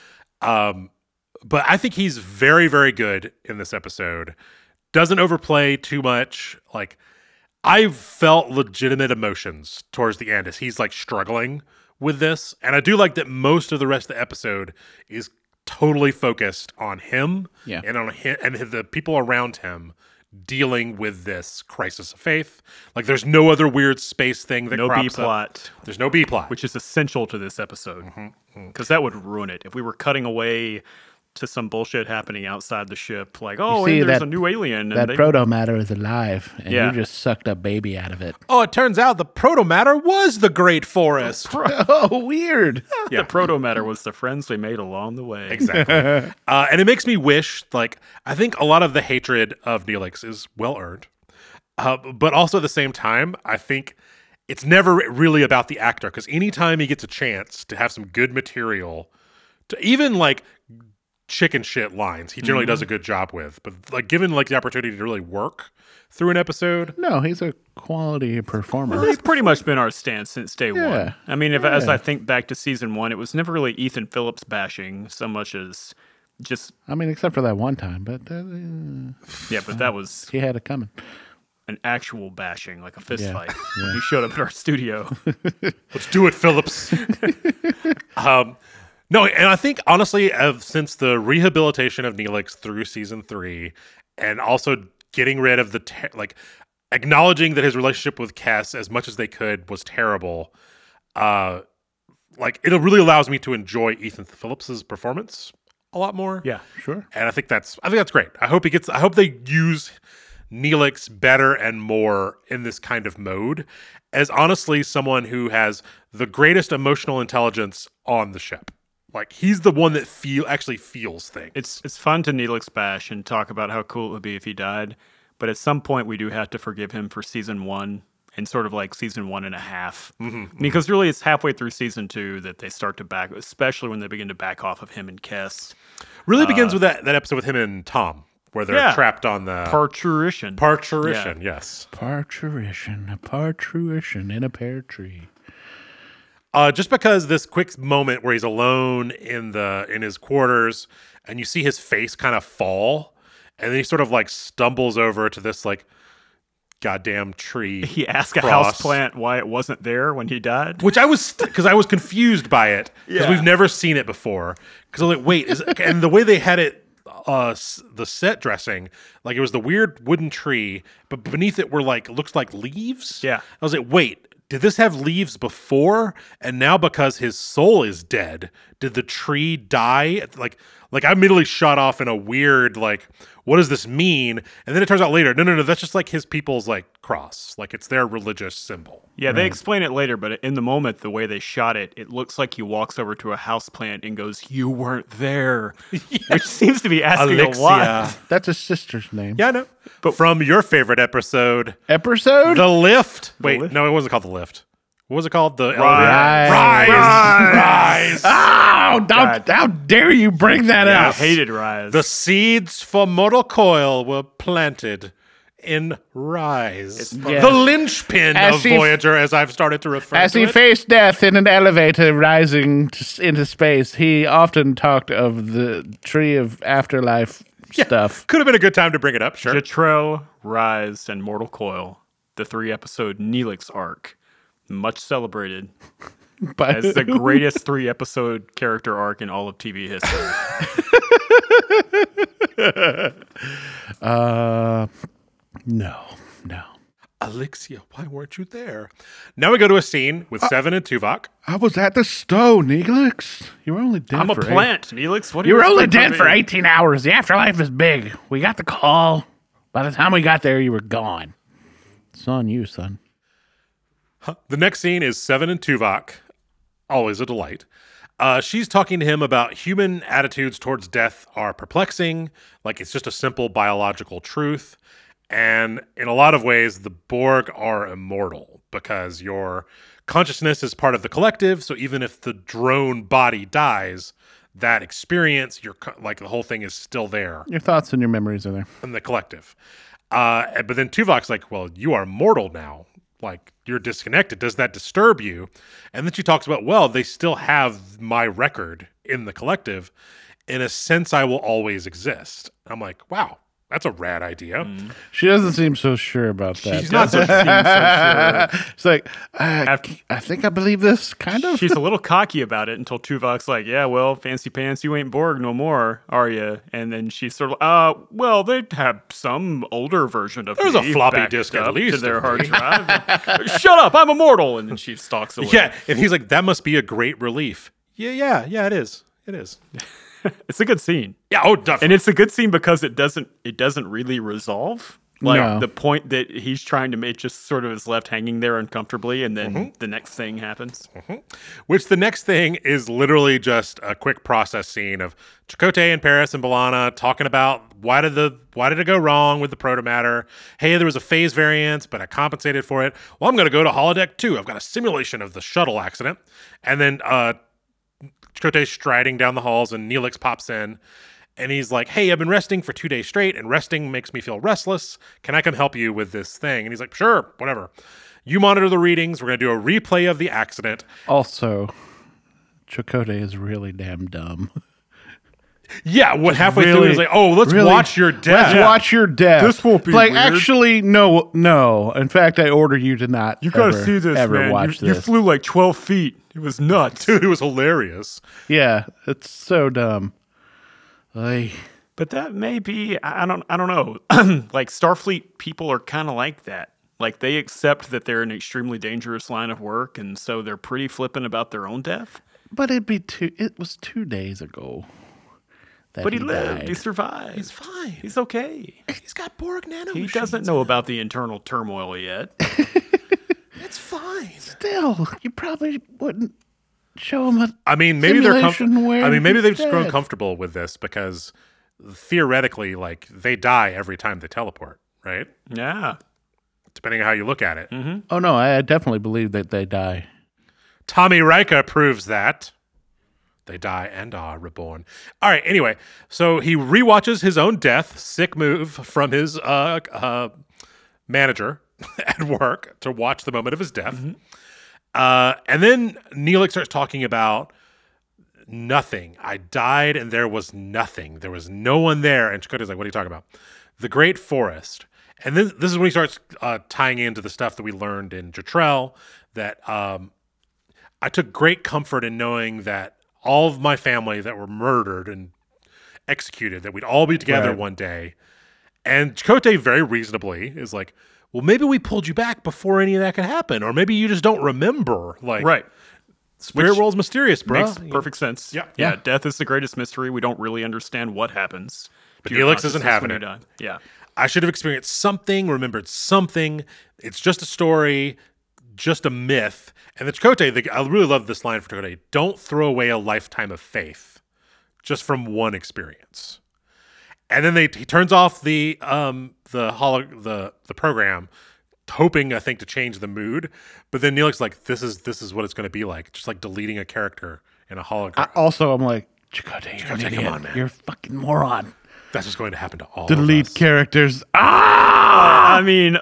Um, but I think he's very, very good in this episode. Doesn't overplay too much. Like, I felt legitimate emotions towards the end as he's like struggling with this. And I do like that most of the rest of the episode is totally focused on him Yeah. and on him and the people around him dealing with this crisis of faith. Like, there's no other weird space thing that No B crops up. plot, There's no B plot. which is essential to this episode. Mm-hmm, Because that would ruin it. If we were cutting away to some bullshit happening outside the ship, like, oh, see, and there's that- a new alien. And That they, proto matter is alive, and Yeah. you just sucked a baby out of it. oh, it turns out the proto-matter was the Great Forest. Oh, weird. the proto matter was the friends we made along the way. Exactly. uh, and it makes me wish, like, I think a lot of the hatred of Neelix is well earned. Uh, but also at the same time, I think it's never really about the actor, because anytime he gets a chance to have some good material, to even like chicken shit lines, he generally does a good job with. But like, given like the opportunity to really work through an episode, No, he's a quality performer. It's pretty much been our stance since day Yeah. one. I mean, if as Yeah. I think back to season one, it was never really Ethan Phillips bashing so much as just I mean, except for that one time, but uh, yeah. But that was he had it coming. an actual bashing, like a fist Yeah. fight. When he showed up at our studio. let's do it, Phillips. um, no, and I think honestly, uh, since the rehabilitation of Neelix through season three, and also getting rid of the ter- like acknowledging that his relationship with Cass, as much as they could, was terrible. Uh, like, it really allows me to enjoy Ethan Phillips's performance a lot more. Yeah. Sure. And I think that's I think that's great. I hope he gets I hope they use Neelix better and more in this kind of mode, as honestly someone who has the greatest emotional intelligence on the ship. Like, he's the one that feel actually feels things. It's it's fun to Neelix bash and talk about how cool it would be if he died, but at some point we do have to forgive him for season one and sort of like season one and a half. Mm-hmm. Because really it's halfway through season two that they start to back, especially when they begin to back off of him and Kess. really begins with that, that episode with him and Tom, where they're Yeah. trapped on the Parturition. parturition. Yes. Parturition, a parturition in a pear tree. Uh, just because this quick moment where he's alone in the in his quarters, and you see his face kind of fall, and then he sort of like stumbles over to this like goddamn tree. He asked a cross. houseplant why it wasn't there when he died. Which I was, because I was confused by it, because Yeah. we've never seen it before. Because I was like, wait, is it, and the way they had it, uh, s- the set dressing, like it was the weird wooden tree, but beneath it were like, looks like leaves. Yeah. I was like, wait, did this have leaves before? And now because his soul is dead, did the tree die? Like, like I immediately shot off in a weird, like, what does this mean? And then it turns out later, no, no, no, that's just like his people's like cross. Like, it's their religious symbol. Yeah, they explain it later, but in the moment, the way they shot it, it looks like he walks over to a houseplant and goes, "You weren't there," which seems to be asking a lot. That's his sister's name. Yeah, I know. But from your favorite episode, Episode? The Lift. Wait, Lift? no, it wasn't called The Lift. What was it called? The Rise. Rise. Rise. Oh, don't, God. how dare you bring that I up? hated Rise. The seeds for Mortal Coil were planted in Rise. Yeah. The linchpin As of he- Voyager, as I've started to refer As to he it. faced death in an elevator rising to, into space, he often talked of the tree of afterlife stuff. Could have been a good time to bring it up, sure. Jetrel, Rise, and Mortal Coil, the three episode Neelix arc, much celebrated, But It's the greatest three episode character arc in all of T V history. uh, no, no. Elixia, why weren't you there? Now we go to a scene with Seven and Tuvok. I was at the stone, Neelix. You were only dead I'm a for plant, Neelix. What do Eight. You were only expect from dead for me? eighteen hours. The afterlife is big. We got the call. By the time we got there, you were gone. It's on you, son. The next scene is Seven and Tuvok. Always a delight. Uh, she's talking to him about human attitudes towards death are perplexing, like it's just a simple biological truth. And in a lot of ways, the Borg are immortal because your consciousness is part of the collective. So even if the drone body dies, that experience, your co- like the whole thing is still there Your thoughts and your memories are there. in the collective. Uh, but then Tuvok's like, well, you are mortal now. Like, you're disconnected. Does that disturb you? And then she talks about, well, they still have my record in the collective. In a sense, I will always exist. I'm like, wow, that's a rad idea. Mm. She doesn't seem so sure about that. She's not so, seem so sure. She's like, I, After- I think I believe this, kind of. She's a little cocky about it until Tuvok's like, yeah, well, fancy pants, you ain't Borg no more, are you? And then she's sort of, uh, well, they have some older version of There's me a floppy backed disk at up least to their of hard me. drive. Shut up, I'm immortal. And then she stalks away. Yeah, and he's like, that must be a great relief. Yeah, yeah, yeah, it is. It is. It's a good scene. Yeah, oh, definitely. And it's a good scene because it doesn't it doesn't really resolve. Like No. the point that he's trying to make just sort of is left hanging there uncomfortably, and then Mm-hmm. the next thing happens. Which the next thing is literally just a quick process scene of Chakotay and Paris and B'Elanna talking about why did the why did it go wrong with the protomatter? Hey, there was a phase variance, but I compensated for it. Well, I'm going to go to holodeck two. I've got a simulation of the shuttle accident, and then uh, Chakotay's striding down the halls, and Neelix pops in. And he's like, hey, I've been resting for two days straight, and resting makes me feel restless. Can I come help you with this thing? And he's like, sure, whatever. You monitor the readings. We're going to do a replay of the accident. Also, Chakotay is really damn dumb. Yeah, what halfway through Really- he's like, oh, let's really- watch your death. Let's watch your death. This won't be like. weird. Actually, no, no. In fact, I order you to not. You gotta ever, see this, ever man. Watch You, you this. flew like twelve feet. It was nuts. Dude, it was hilarious. Yeah, it's so dumb. Like, But that may be I I don't I don't know. Like Starfleet people are kind of like that. Like they accept that they're an extremely dangerous line of work, and so they're pretty flippant about their own death. but it'd be two. It was two days ago. That But he, lived. died. He survived. He's fine. He's okay. He's got Borg nano He doesn't know about the internal turmoil yet. It's fine. Still, you probably wouldn't show him a. I mean, maybe they're com- Simulation where I mean, maybe he's they've just grown dead. comfortable with this because theoretically, like, they die every time they teleport, right? Yeah. Depending on how you look at it. Oh no, I definitely believe that they die. Tommy Riker proves that. They die and are reborn. All right, anyway, so he rewatches his own death, sick move from his uh, uh, manager at work to watch the moment of his death. Uh, and then Neelix starts talking about nothing. I died and there was nothing. There was no one there. And Chakotay's like, what are you talking about? The Great Forest. And then this is when he starts uh, tying into the stuff that we learned in Jetrel, that um, I took great comfort in knowing that all of my family that were murdered and executed, that we'd all be together Right. one day. And Chakotay very reasonably is like, well, maybe we pulled you back before any of that could happen. Or maybe you just don't remember. Like, Right. Spirit Which world's mysterious, bro. Makes perfect sense. Yeah. Yeah. Yeah. Death is the greatest mystery. We don't really understand what happens. But to your Neelix isn't consciousness having when it. you die. Yeah. I should have experienced something, remembered something. It's just a story, just a myth. And the Chakotay, the, I really love this line for Chakotay. Don't throw away a lifetime of faith just from one experience. And then they he turns off the um the holo, the the program, hoping I think to change the mood. But then Neelix's like, this is this is what it's going to be like, just like deleting a character in a hologram. I, also, I'm like, Chakotay, you're an Chakotay, come idiot. on, man. You're a fucking moron. That's just going to happen to all Delete of us. characters. Ah! I mean, uh,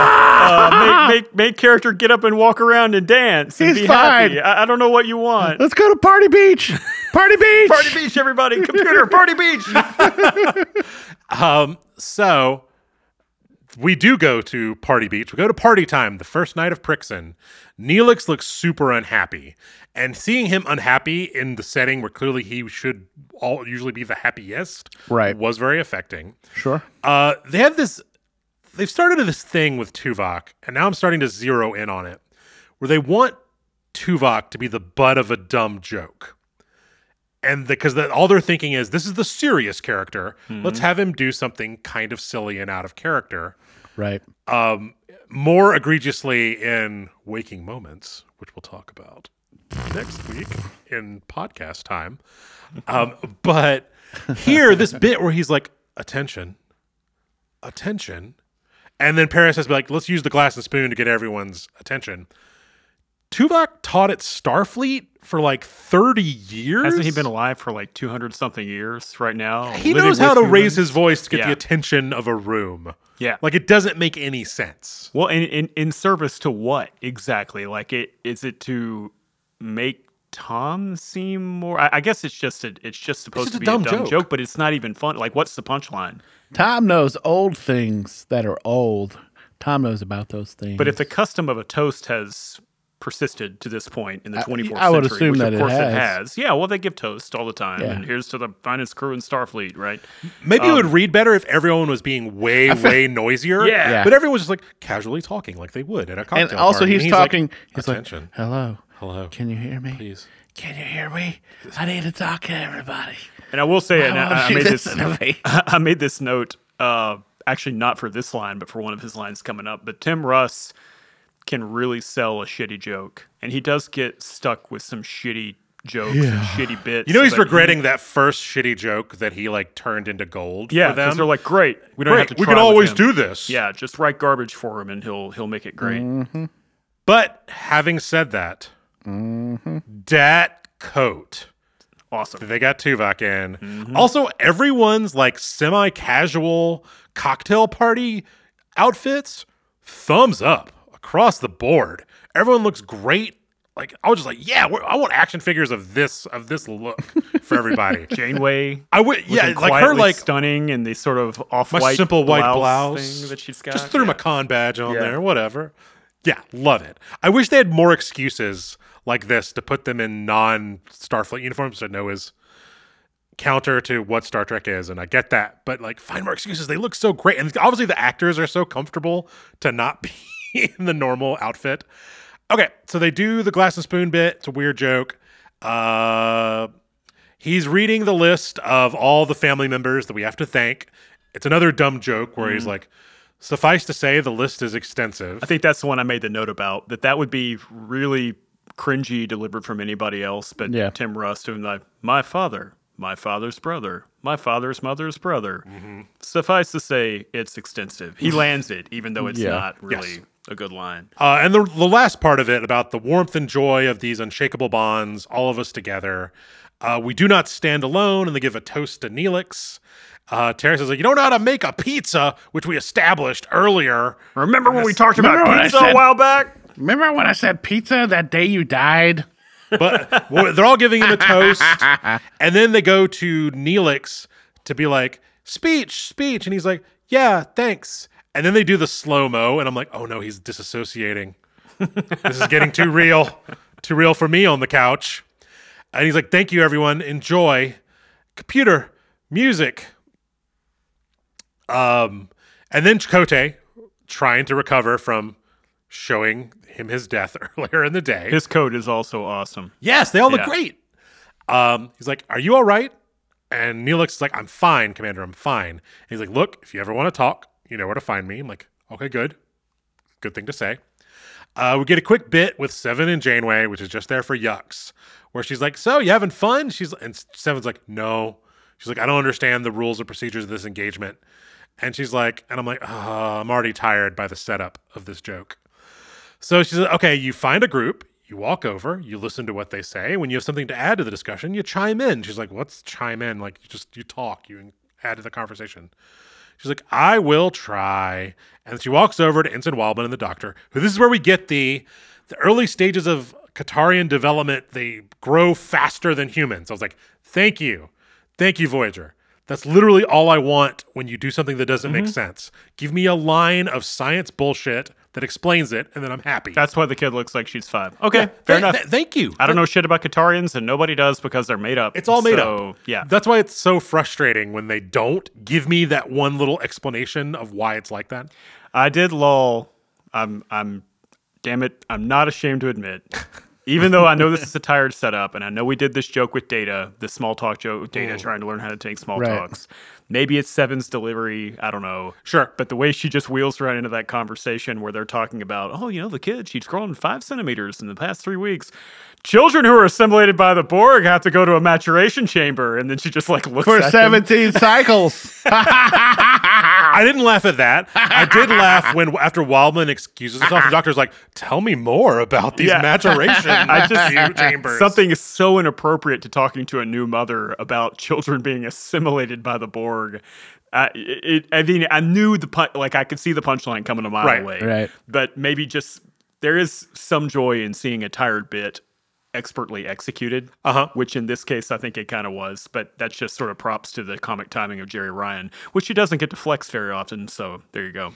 uh, make, make make character get up and walk around and dance and He's be fine. happy. I, I don't know what you want. Let's go to Party Beach. Party Beach. Party Beach, everybody! Computer, Party Beach. Um, so we do go to Party Beach. We go to party time, the first night of Prixon. Neelix looks super unhappy. And seeing him unhappy in the setting where clearly he should all usually be the happiest Right. was very affecting. Sure. Uh, they have this, they've started this thing with Tuvok, and now I'm starting to zero in on it, where they want Tuvok to be the butt of a dumb joke. And because the, all they're thinking is, this is the serious character. Mm-hmm. Let's have him do something kind of silly and out of character. Right. Um, more egregiously in Waking Moments, which we'll talk about next week in podcast time. Um, but here, this bit where he's like, attention, attention. And then Paris has to be like, let's use the glass and spoon to get everyone's attention. Tuvok taught at Starfleet for like thirty years. Hasn't he been alive for like two hundred something years right now? He living knows how with to humans? raise his voice to get Yeah. the attention of a room. Yeah. Like, it doesn't make any sense. Well, in, in in service to what exactly? Like, it is it to make Tom seem more? I, I guess it's just a, it's just supposed just to a be dumb a dumb joke. joke. but it's not even fun. Like, what's the punchline? Tom knows old things that are old. Tom knows about those things. But if the custom of a toast has persisted to this point in the I- twenty-fourth I would century, assume which that of it course it has. has. Yeah, well, they give toast all the time, Yeah. and here's to the finest crew in Starfleet, right? Maybe Um, it would read better if everyone was being way, way noisier. Yeah. Yeah. But everyone was just like casually talking like they would at a cocktail and also party. he's, And talking. Like, he's like, attention. hello, Hello. can you hear me? Please. Can you hear me? I need to talk to everybody. And I will say, Why and won't I, I you made this, listen to me? I made this note, uh, actually not for this line, but for one of his lines coming up. But Tim Russ can really sell a shitty joke, and he does get stuck with some shitty jokes and shitty bits. You know he's but regretting he- that first shitty joke that he like turned into gold yeah, for them. because they're like, great, we don't Great, have to. we try can with always him." do this. Yeah, just write garbage for him, and he'll he'll make it great. Mm-hmm. But having said that, Mm-hmm. that coat Awesome. that they got Tuvok in. Mm-hmm. Also, everyone's like semi-casual cocktail party outfits, thumbs up across the board. Everyone looks great. Like I was just like, yeah, we're, I want action figures of this of this look for everybody. Janeway. I would, yeah, looking like her, quietly like stunning and the sort of my off-white simple white blouse, blouse thing that she's got. Just threw yeah. my con badge on Yeah. there, whatever. Yeah, love it. I wish they had more excuses like this to put them in non-Starfleet uniforms. I know is counter to what Star Trek is, and I get that. But like, find more excuses. They look so great, and obviously the actors are so comfortable to not be in the normal outfit. Okay, so they do the glass and spoon bit. It's a weird joke. Uh, he's reading the list of all the family members that we have to thank. It's another dumb joke where he's like, suffice to say, the list is extensive. I think that's the one I made the note about, that that would be really cringy delivered from anybody else, but Yeah. Tim Russ doing like, my father, my father's brother, my father's mother's brother. Mm-hmm. Suffice to say, it's extensive. He lands it, even though it's Yeah. not really Yes. a good line. Uh, and the, the last part of it about the warmth and joy of these unshakable bonds, all of us together. Uh, we do not stand alone, and they give a toast to Neelix. Uh, Terrence is like, you don't know how to make a pizza, which we established earlier. Remember when we talked Remember about when I pizza said- a while back? Remember when I said pizza that day you died? But well, they're all giving him a toast. And then they go to Neelix to be like, speech, speech. And he's like, yeah, thanks. And then they do the slow-mo, and I'm like, oh no, he's disassociating. This is getting too real. Too real for me on the couch. And he's like, thank you, everyone. Enjoy. Computer, music. Um, and then Chakotay, trying to recover from showing him his death earlier in the day. His coat is also awesome. Yes, they all look Yeah. great. Um, he's like, are you all right? And Neelix is like, I'm fine, Commander, I'm fine. And he's like, look, if you ever want to talk, you know where to find me. I'm like, okay, good. Good thing to say. Uh, we get a quick bit with Seven and Janeway, which is just there for yucks, where she's like, so you having fun? She's And Seven's like, no. She's like, I don't understand the rules and procedures of this engagement. And she's like, and I'm like, oh, I'm already tired by the setup of this joke. So she's like, okay, you find a group, you walk over, you listen to what they say. When you have something to add to the discussion, you chime in. She's like, what's chime in? Like, you just, you talk, you add to the conversation. She's like, I will try. And she walks over to Ensign Wildman and the doctor, who this is where we get the, the early stages of Katarian development. They grow faster than humans. I was like, thank you. Thank you, Voyager. That's literally all I want when you do something that doesn't Mm-hmm. make sense. Give me a line of science bullshit that explains it, and then I'm happy. That's why the kid looks like she's five. Okay, Yeah, fair th- enough. th- thank you. I don't know shit about Katarians, and nobody does because they're made up. It's all made So, up. Yeah. That's why it's so frustrating when they don't give me that one little explanation of why it's like that. I did lull. I'm, I'm, damn it, I'm not ashamed to admit. Even though I know this is a tired setup, and I know we did this joke with Data, the small talk joke with Data trying to learn how to take small Right. talks. Maybe it's Seven's delivery. I don't know. Sure. But the way she just wheels right into that conversation where they're talking about, oh, you know, the kid, she's grown five centimeters in the past three weeks. Children who are assimilated by the Borg have to go to a maturation chamber. And then she just like looks For at them. seventeen cycles. I didn't laugh at that. I did laugh when after Wildman excuses himself, the doctor's like, "Tell me more about these Yeah. maturation I just chambers." Something is so inappropriate to talking to a new mother about children being assimilated by the Borg. Uh, it, I mean, I knew the pun- like I could see the punchline coming a mile Right, away. right. But maybe just there is some joy in seeing a tired bit expertly executed. Uh-huh. Which in this case I think it kind of was. But that's just sort of props to the comic timing of Jerry Ryan, which he doesn't get to flex very often. So there you go.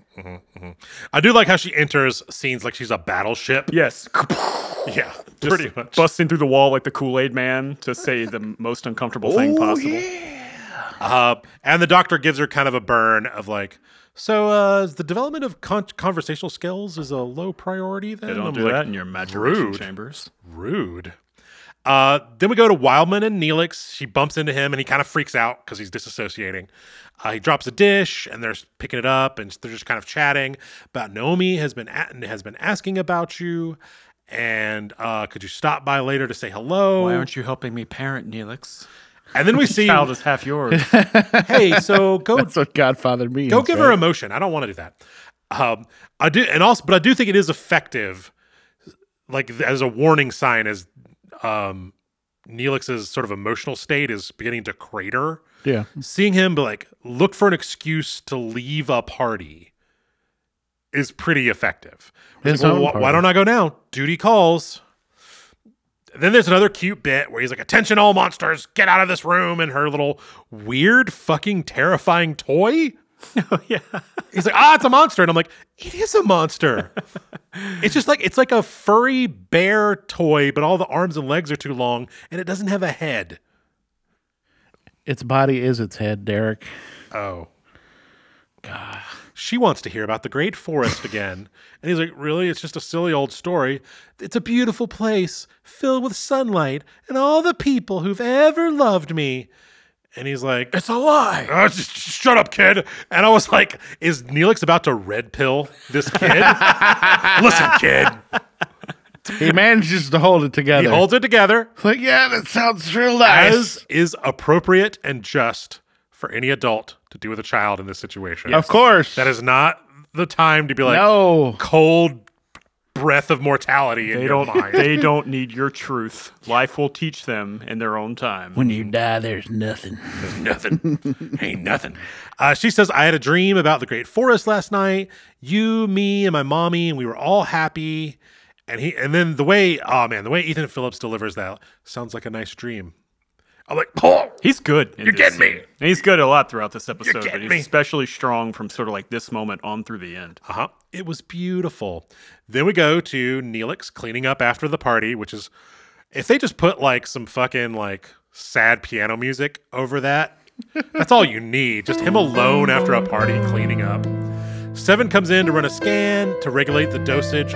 I do like how she enters scenes like she's a battleship. Yes. Yeah, Just pretty much. busting through the wall like the Kool-Aid Man to say the most uncomfortable thing possible. Uh, and the doctor gives her kind of a burn of like, so uh, is the development of con- conversational skills is a low priority then? They don't I'm do like, that in your maturation rude. chambers. Rude. Uh, then we go to Wildman and Neelix. She bumps into him and he kind of freaks out because he's disassociating. Uh, he drops a dish and they're picking it up and they're just kind of chatting about Naomi has been at, has been asking about you. And uh, could you stop by later to say hello? Why aren't you helping me parent, Neelix? And then we see, Child is half yours. hey, so go That's what Godfather means. Go give her right? emotion. I don't want to do that. Um, I do, and also, but I do think it is effective, like as a warning sign, as um, Neelix's sort of emotional state is beginning to crater. Yeah. Seeing him be like look for an excuse to leave a party is pretty effective. His Like, well, own wh- why party. don't I go now? Duty calls. Then there's another cute bit where he's like, "Attention, all monsters, get out of this room!" And her little weird, fucking terrifying toy. Oh, yeah. He's like, "Ah, it's a monster," and I'm like, "It is a monster." It's just like it's like a furry bear toy, but all the arms and legs are too long, and it doesn't have a head. Its body is its head, Derek. Oh, God. She wants to hear about the Great Forest again. And he's like, "Really? It's just a silly old story. It's a beautiful place filled with sunlight and all the people who've ever loved me." And he's like, It's a lie. "Oh, just shut up, kid." And I was like, is Neelix about to red pill this kid? Listen, kid. He manages to hold it He together. holds it together like, yeah, that sounds real nice. as is appropriate and just for any adult to do with a child in this situation. Of course. That is not the time to be like, no. cold breath of mortality in They your don't. mind. They don't need your truth. Life will teach them in their own time. When you die, there's nothing. Nothing. Ain't nothing. Uh, she says, "I had a dream about the Great Forest last night. You, me, and my mommy, and we were all happy." And he, and then the way, oh man, the way Ethan Phillips delivers that sounds like a nice dream. I'm like, oh, He's good. in You're this getting me. scene. And he's good a lot throughout this episode, but getting he's me. especially strong from sort of like this moment on through the end. uh huh. It was beautiful. Then we go to Neelix cleaning up after the party, which is, if they just put like some fucking like sad piano music over that, that's all you need. Just him alone after a party cleaning up. Seven comes in to run a scan to regulate the dosage.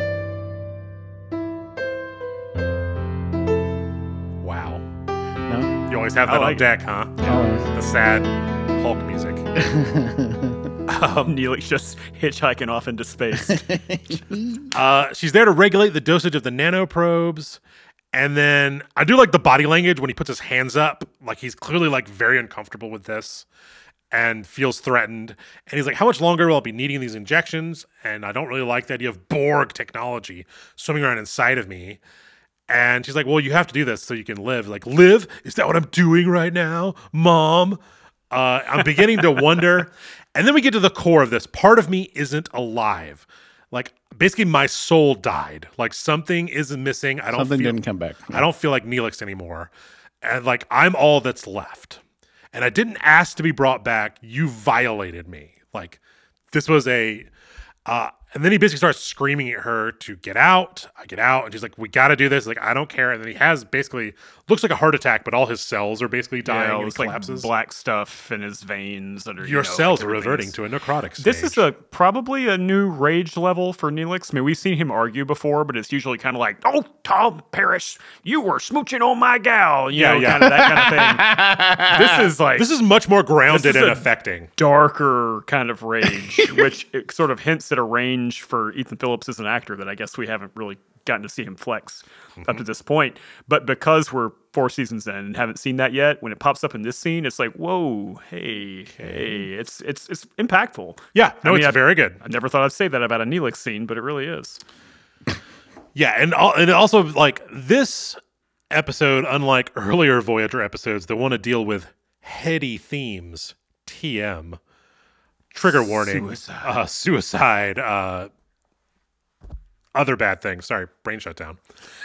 Wow. No? You always have I that on like it. deck, huh? Always. The sad Hulk music. Um, Neelix just hitchhiking off into space. Uh, she's there to regulate the dosage of the nanoprobes. And then I do like the body language when he puts his hands up. Like he's clearly like very uncomfortable with this and feels threatened. And he's like, "How much longer will I be needing these injections?" And I don't really like the idea of Borg technology swimming around inside of me. And she's like, "Well, you have to do this so you can live." Like, live? Is that what I'm doing right now, Mom? Uh, I'm beginning to wonder. And then we get to the core of this. Part of me isn't alive. Like, basically, my soul died. Like, something is missing. I don't Something feel, didn't come back. I don't feel like Neelix anymore. And, like, I'm all that's left. and I didn't ask to be brought back. You violated me. Like, this was a, uh, and then he basically starts screaming at her to get out. I get out. And she's like, we got to do this. Like, I don't care. And then he has basically, looks like a heart attack, but all his cells are basically dying Yeah, and he it's like collapses. black stuff in his veins. That are, Your you know, cells like are reverting everything's- to a necrotic stage. This is a probably a new rage level for Neelix. I mean, we've seen him argue before, but it's usually kind of like, "Oh, Tom Paris, you were smooching on my gal," you Yeah, know, yeah. kind of that kind of thing. This is like This is much more grounded This is and a- affecting. darker kind of rage, which it sort of hints at a range for Ethan Phillips as an actor that I guess we haven't really gotten to see him flex Mm-hmm. up to this point. But because we're four seasons in and haven't seen that yet, when it pops up in this scene, it's like, whoa, hey, hey, it's it's it's impactful. Yeah, no, I mean, it's I've- very good. I never thought I'd say that about a Neelix scene, but it really is. Yeah, and al- and also like this episode, unlike earlier Voyager episodes that want to deal with heady themes, T M, trigger warning, Suicide. uh, suicide, uh, other bad things. Sorry, brain shut down.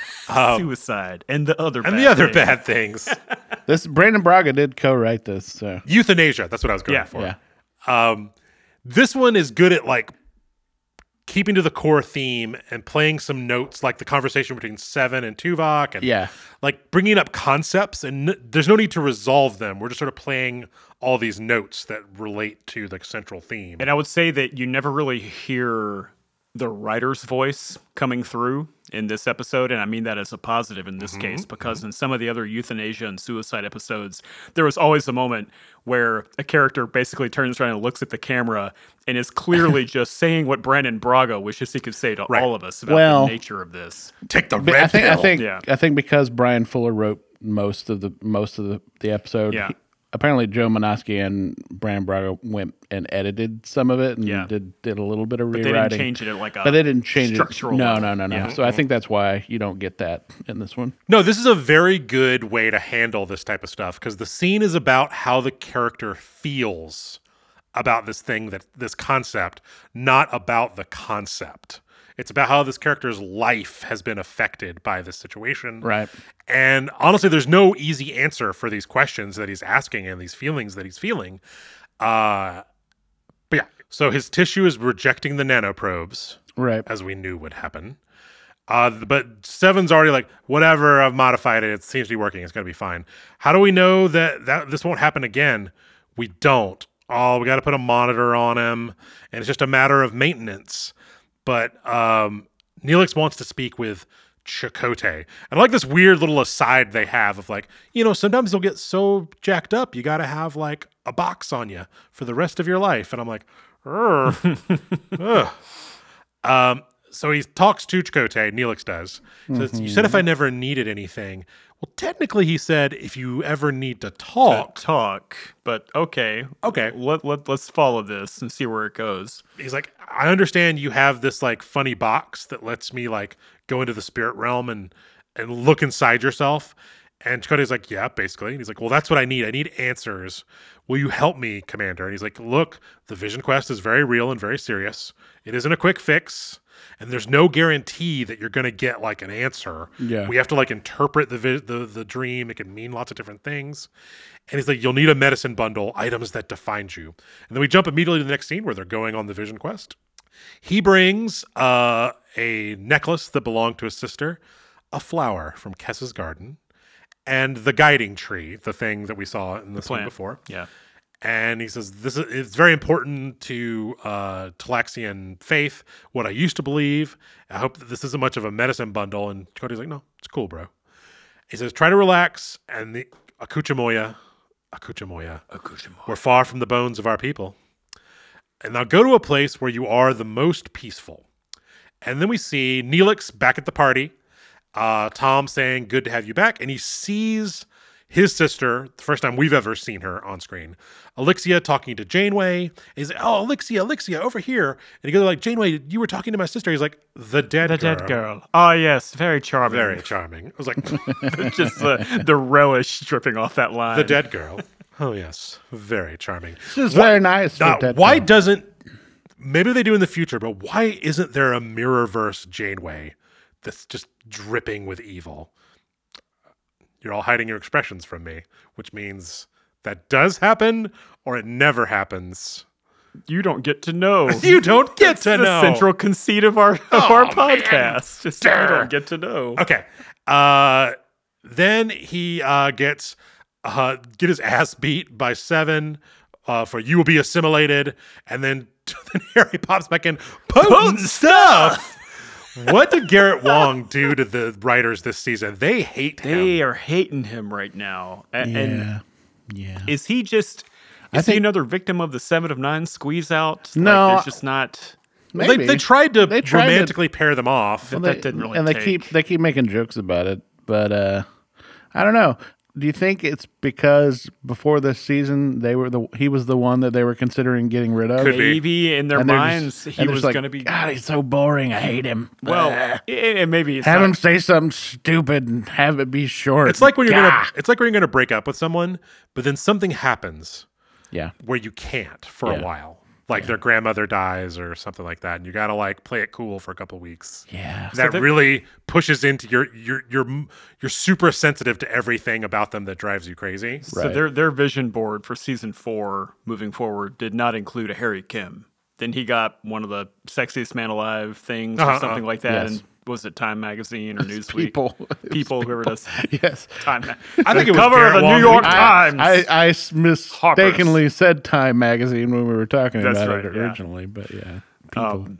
Suicide and the other And bad the other thing. bad things, This Brandon Braga did co-write this, so euthanasia. That's what I was going Yeah, for. yeah. Um, this one is good at like keeping to the core theme and playing some notes, like the conversation between Seven and Tuvok, and Yeah. like bringing up concepts. And n- there's no need to resolve them. We're just sort of playing all these notes that relate to the central theme. And I would say that you never really hear the writer's voice coming through in this episode, and I mean that as a positive in this Mm-hmm. case, because in some of the other euthanasia and suicide episodes, there was always a moment where a character basically turns around and looks at the camera and is clearly just saying what Brandon Braga wishes he could say to Right. all of us about Well- the nature of this. Take the But red I think pill. I think Yeah. I think because Brian Fuller wrote most of the most of the, the episode. Yeah. he- apparently, Joe Monosky and Brian Braga went and edited some of it and Yeah. did did a little bit of But rewriting. they didn't change it at like a But they didn't change structural it. No, level. no, no, no. Yeah. So I think that's why you don't get that in this one. No, this is a very good way to handle this type of stuff because the scene is about how the character feels about this thing, that this concept, not about the concept. It's about how this character's life has been affected by this situation. Right. And honestly, there's no easy answer for these questions that he's asking and these feelings that he's feeling. Uh, but yeah, so his tissue is rejecting the nanoprobes, Right. as we knew would happen. Uh, but Seven's already like, whatever, I've modified it. It seems to be working. It's going to be fine. How do we know that, that this won't happen again? We don't. Oh, we got to put a monitor on him. And it's just a matter of maintenance. But um, Neelix wants to speak with Chakotay. And I like this weird little aside they have of like, you know, sometimes you'll get so jacked up, you got to have like a box on you for the rest of your life. And I'm like, "Urgh." Ugh. Um, so he talks to Chakotay, Neelix does. Says, you said if I never needed anything. Well, technically he said if you ever need to talk. talk, but okay. Okay. Let, let, let's follow this and see where it goes. He's like, I understand you have this like funny box that lets me like go into the spirit realm and and look inside yourself. And Chakotay's like, yeah, basically. And he's like, well, that's what I need. I need answers. Will you help me, Commander? And he's like, look, the Vision Quest is very real and very serious. It isn't a quick fix. And there's no guarantee that you're going to get like an answer. Yeah. We have to like interpret the, vi- the the dream. It can mean lots of different things. And he's like, you'll need a medicine bundle, items that define you. And then we jump immediately to the next scene where they're going on the Vision Quest. He brings uh, a necklace that belonged to his sister, a flower from Kessa's garden, and the guiding tree, the thing that we saw in the scene Plant. before. Yeah. And he says, this is it's very important to uh, Talaxian faith, what I used to believe. I hope that this isn't much of a medicine bundle. And Cody's like, no, it's cool, bro. He says, try to relax. And the Akuchamoya, Akuchamoya, we're far from the bones of our people. And now go to a place where you are the most peaceful. And then we see Neelix back at the party. Uh, Tom saying, good to have you back. And he sees his sister, the first time we've ever seen her on screen, Elixia talking to Janeway. He's like, oh, Elixia, Elixia, over here. And he goes like, Janeway, you were talking to my sister. He's like, the dead The girl. dead girl. Oh, yes. Very charming. Very charming. I was like, Just the, the relish dripping off that line. the dead girl. Oh, yes. Very charming. This is very nice. for Now, Dead why Girl. doesn't, maybe they do in the future, but why isn't there a Mirrorverse Janeway that's just dripping with evil? You're all hiding your expressions from me, which means that does happen or it never happens. You don't get to know. You don't get That's to the know. central conceit of our of Oh, our man. podcast. Just you Durr. don't get to know. Okay. Uh, then he uh, gets uh, get his ass beat by seven uh, for you will be assimilated, and then, then Harry pops back in. Potent, Potent stuff. What did Garrett Wong do to the writers this season? They hate him. They are hating him right now. A- Yeah. And Yeah. is he just I is he think- another victim of the seven of nine squeeze out? No. Like, there's just not. Well, they, Maybe. they tried to They tried to- romantically pair them off. Well, They- that didn't really and they take. keep they keep making jokes about it, but uh, I don't know. Do you think it's because before this season they were the he was the one that they were considering getting rid of? Could be. Maybe in their And they're minds just- he and they're was just like, going to be. God, he's so boring. I hate him. Well, Ugh. and and maybe it's have not- him say something stupid and have it be short. It's like when you're Gah. gonna it's like when you're gonna break up with someone, but then something happens yeah. where you can't for Yeah. a while. Like their grandmother dies or something like that, and you gotta like play it cool for a couple weeks. Yeah. That the- really pushes into your you're you're you're super sensitive to everything about them that drives you crazy. So Right. their their vision board for season four moving forward did not include a Harry Kim. Then he got one of the sexiest man alive things Uh-huh, or something uh, like that. yes. And was it Time Magazine or Newsweek? People. It was people, whoever it is. Yes. Time. Ma- I think the it was cover Garrett of the Wong New York who- Times. I, I s- mistakenly Harper's. said Time Magazine when we were talking That's about right, it yeah. originally, but yeah. People. Um,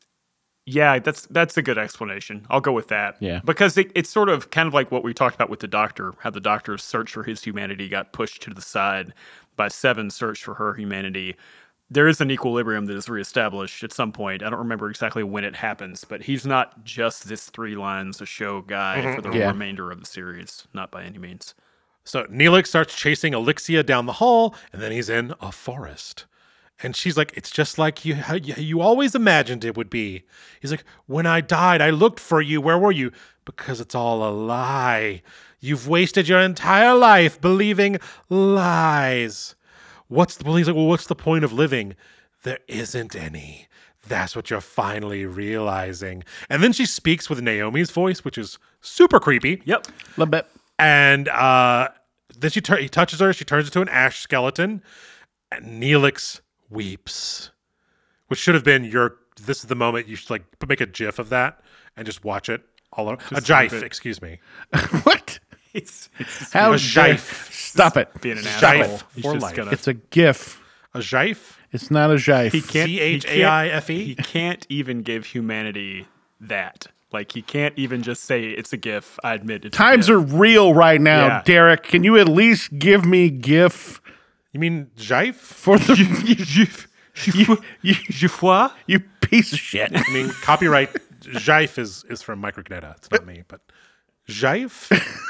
yeah, that's that's a good explanation. I'll go with that. Yeah. Because it, it's sort of kind of like what we talked about with the Doctor, how the Doctor's search for his humanity got pushed to the side by Seven's search for her humanity. There is an equilibrium that is reestablished at some point. I don't remember exactly when it happens, but he's not just this three lines a show guy for the Yeah. remainder of the series. Not by any means. So Neelix starts chasing Elixia down the hall, and then he's in a forest. And she's like, it's just like you how you you always imagined it would be. He's like, when I died, I looked for you. Where were you? Because it's all a lie. You've wasted your entire life believing lies. What's the, well, he's like, well, what's the point of living? There isn't any. That's what you're finally realizing. And then she speaks with Naomi's voice, which is super creepy. Yep. A little bit. And uh, then she tur- he touches her. She turns into an ash skeleton. And Neelix weeps, which should have been your. This is the moment you should like make a GIF of that and just watch it all over. A Just jife, leave it. excuse me. What? It's, it's just How A dare- jife. Stop it. being an Jife asshole. He's for just life. gonna. It's a GIF. A jife. It's not a jive. He can't. C he H can't- A I F E? He can't even give humanity that. Like he can't even just say it's a GIF. I admit it's Times a are real right now, Yeah. Derek. Can you at least give me GIF You mean jife? for the GIF. you, you, GIF. you piece of shit? I mean, copyright jife is is from Microgneta. It's not me, but jife.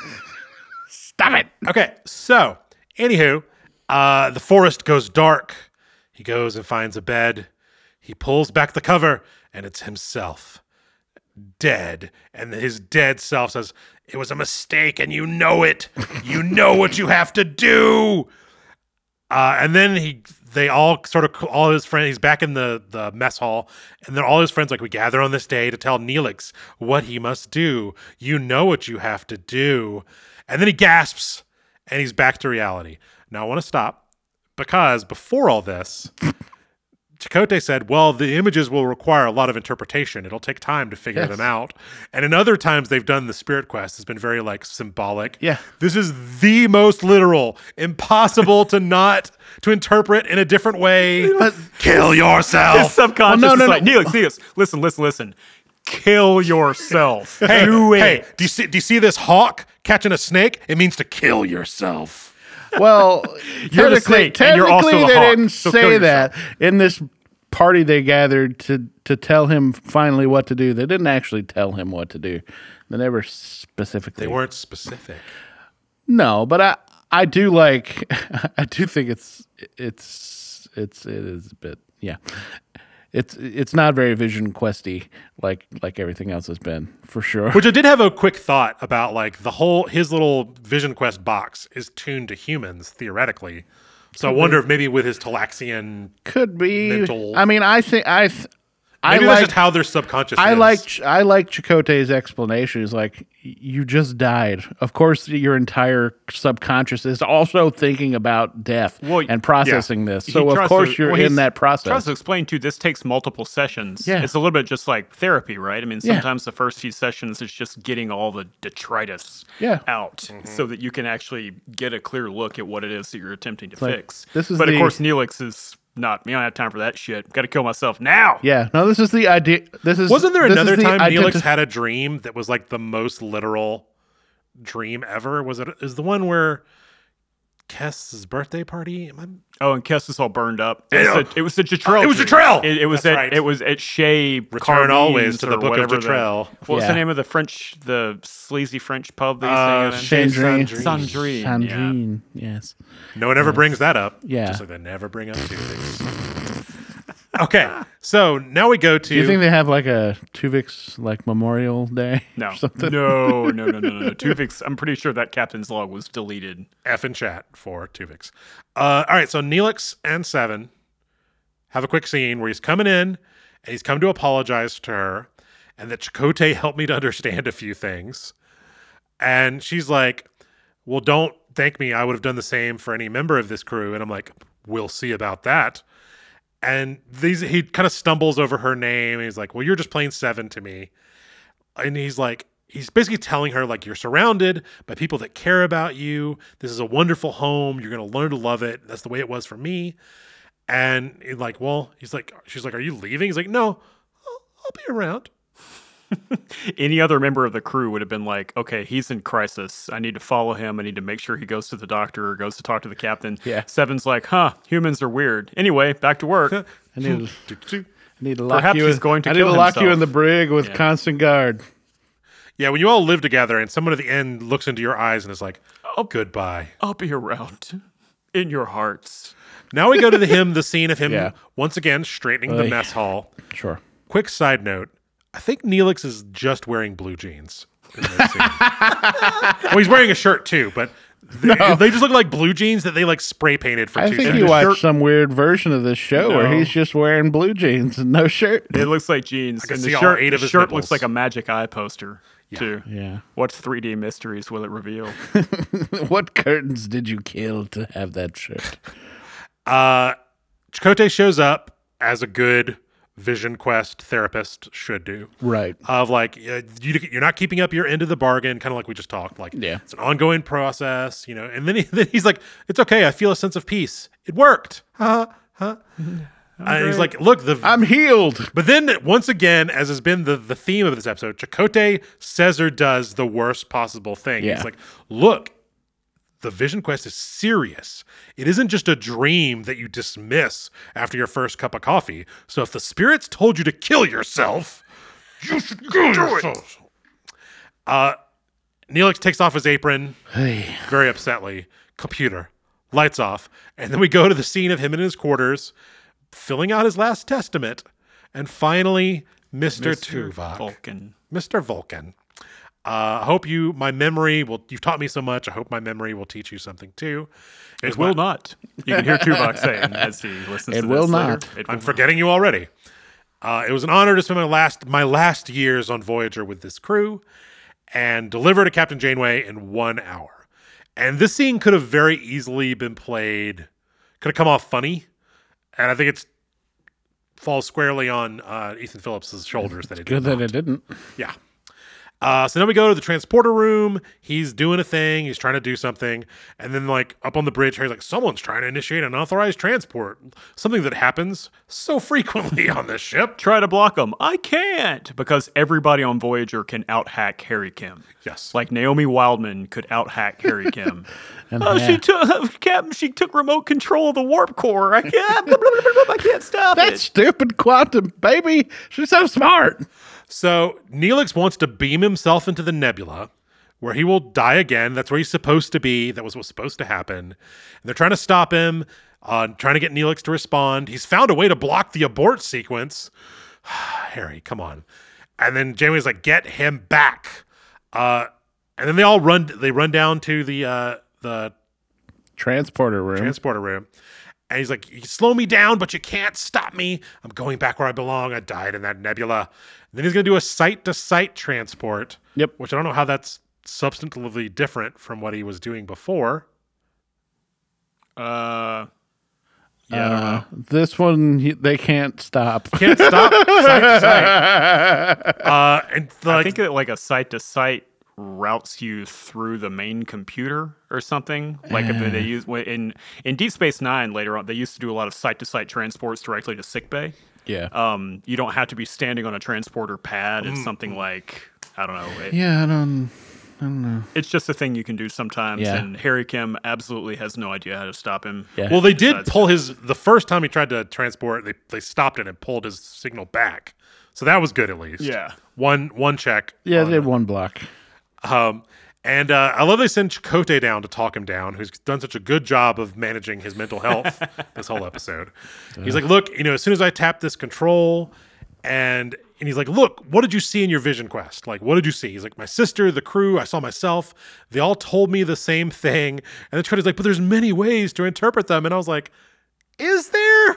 Stop it. Okay, so anywho, uh, the forest goes dark. He goes and finds a bed. He pulls back the cover, and it's himself, dead. And his dead self says, "It was a mistake, and you know it. You know what you have to do." Uh, and then he, they all sort of, all his friends, he's back in the, the mess hall, and then all his friends, like, we gather on this day to tell Neelix what he must do. You know what you have to do. And then he gasps, and he's back to reality. Now, I want to stop, because before all this, Chakotay said, well, the images will require a lot of interpretation. It'll take time to figure Yes. them out. And in other times they've done the Spirit Quest, it's been very, like, symbolic. Yeah. This is the most literal, impossible to not, to interpret in a different way. Kill His yourself. subconscious Well, no, is no, like, no. Neelix, Neelix, listen, listen, listen. Kill yourself. Hey, do it. hey, do you see, do you see this hawk catching a snake? It means to kill yourself. Well, You're the technically, snake, and you're also technically the they hawk, didn't so kill say yourself. that in this party they gathered to to tell him finally what to do. They didn't actually tell him what to do. They never specifically. They weren't specific. No, but I I do like I do think it's it's it's it is a bit yeah. It's it's not very Vision Questy like like everything else has been, for sure. Which I did have a quick thought about, like, the whole, his little Vision Quest box is tuned to humans, theoretically. So I wonder if maybe with his Talaxian, Could be. mental- I mean, I think I th- I Maybe like that's just how their subconscious I is. like I like Chakotay's explanation. He's like, you just died. Of course, your entire subconscious is also thinking about death Well, and processing this. He So of tries course to- you're well, in he's- that process. Tries to explain too. This takes multiple sessions. Yeah. It's a little bit just like therapy, right? I mean, Yeah. sometimes the first few sessions is just getting all the detritus Yeah. out, so that you can actually get a clear look at what it is that you're attempting to like, fix. this is but the- of course, Neelix is not. You don't have time for that shit. Got to kill myself now. Yeah, no, this is the idea. This is Wasn't there this is another the time Neelix identi- had a dream that was like the most literal dream ever? Was it is the one where Kess's birthday party? Am I, Oh, and Kess is all burned up. It Yeah. was a, it was a Jetrel. it was dream. Jetrel! It, it was That's at right. it was at Shea. Return Carvines always to the or Book of whatever the- Jetrel. What was Yeah. the name of the French, the sleazy French pub that Uh, you say? Sandrine. Sandrine. Yeah. Sandrine, yes. No one ever brings that up. Yeah. Just like they never bring up Tuvix. Okay, so now we go to. Do you think they have like a Tuvix like Memorial Day? No, or something? no, no, no, no, no, no. Tuvix. I'm pretty sure that captain's log was deleted. F in chat for Tuvix. Uh, all right, so Neelix and Seven have a quick scene where he's coming in and he's come to apologize to her, and that Chakotay helped me to understand a few things. And she's like, well, don't thank me. I would have done the same for any member of this crew. And I'm like, we'll see about that. And these he kind of stumbles over her name. And he's like, well, you're just plain Seven to me. And he's like, he's basically telling her, like, you're surrounded by people that care about you. This is a wonderful home. You're going to learn to love it. That's the way it was for me. And he's like, well, he's like, she's like, are you leaving? He's like, no, I'll, I'll be around. Any other member of the crew would have been like, okay, he's in crisis. I need to follow him. I need to make sure he goes to the doctor or goes to talk to the captain. Yeah. Seven's like, huh, humans are weird. Anyway, back to work. I need, to, I need to lock Perhaps you. he's in, going to I need kill to lock you himself. in the brig with Yeah. constant guard. Yeah, when you all live together and someone at the end looks into your eyes and is like, oh, goodbye. I'll be around in your hearts. Now we go to the him, the scene of him Yeah. once again straightening the Oy. mess hall. Sure. Quick side note. I think Neelix is just wearing blue jeans. In this scene. Well, he's wearing a shirt too, but they, No. they just look like blue jeans that they like spray painted for I two think seconds. you watched shirt- some weird version of this show where No. he's just wearing blue jeans and no shirt. It looks like jeans. can and see the all shirt, eight the of his shirt nipples. looks like a magic eye poster, too. Yeah. What three D mysteries will it reveal? What curtains did you kill to have that shirt? Uh, Chakotay shows up as a good Vision Quest therapist should do. Right. Of like, uh, you, you're not keeping up your end of the bargain, kind of like we just talked. Like, Yeah. it's an ongoing process, you know. And then, he, then he's like, it's okay. I feel a sense of peace. It worked. Huh? Huh? And he's like, look, the I'm healed. But then, once again, as has been the, the theme of this episode, Chakotay says or does the worst possible thing. Yeah. He's like, look, the Vision Quest is serious. It isn't just a dream that you dismiss after your first cup of coffee. So if the spirits told you to kill yourself, you should kill yourself. Uh, Neelix takes off his apron Hey. very upsetly. Computer. Lights off. And then we go to the scene of him in his quarters, filling out his last testament. And finally, Mister Tuvok. Vulcan. Mister Vulcan. Uh, I hope you, my memory will, you've taught me so much. I hope my memory will teach you something too. It Is will what- not. You can hear Tuvok saying as he listens It to will this later. not. It I'm will forgetting you already. Uh, it was an honor to spend my last, my last years on Voyager with this crew and deliver to Captain Janeway in one hour. And this scene could have very easily been played, could have come off funny. And I think it's falls squarely on uh, Ethan Phillips' shoulders that it Good did that not. it didn't. Yeah. Uh, so then we go to the transporter room. He's doing a thing. He's trying to do something. And then, like, up on the bridge, Harry's like, someone's trying to initiate an unauthorized transport. Something that happens so frequently on this ship. Try to block him. I can't because everybody on Voyager can out-hack Harry Kim. Yes. Like Naomi Wildman could out-hack Harry Kim. And Oh, yeah. she took Captain. She took remote control of the warp core. I can't. blah, blah, blah, blah, blah, I can't stop That it. stupid quantum baby. She's so smart. So Neelix wants to beam himself into the nebula, where he will die again. That's where he's supposed to be. That was what's supposed to happen. And they're trying to stop him, uh, trying to get Neelix to respond. He's found a way to block the abort sequence. Harry, come on. And then Janeway's like, get him back. Uh, and then they all run. They run down to the uh, the Transporter room. transporter room. And he's like, you can slow me down, but you can't stop me. I'm going back where I belong. I died in that nebula. And then he's going to do a site-to-site transport. Yep. Which I don't know how that's substantively different from what he was doing before. Uh, yeah, I don't Uh, know. this one, he, they can't stop. Can't stop site to site. Uh, and like, I think that like a site to site routes you through the main computer or something. Like if they use in in Deep Space Nine later on, they used to do a lot of site to site transports directly to sickbay. Yeah. Um, you don't have to be standing on a transporter pad. It's something like I don't know. It, yeah, I don't, I don't know. It's just a thing you can do sometimes. Yeah. And Harry Kim absolutely has no idea how to stop him. Yeah. well, they did Besides- pull his, the first time he tried to transport, they, they stopped it and pulled his signal back. So that was good at least. Yeah. One, one check. Yeah, on they did one block. Um, and uh, I love they send Chakotay down to talk him down, who's done such a good job of managing his mental health this whole episode. He's like, look, you know, as soon as I tap this control, and and he's like, look, what did you see in your vision quest? Like, what did you see? He's like, my sister, the crew, I saw myself. They all told me the same thing. And then Chakotay's like, but there's many ways to interpret them. And I was like, is there?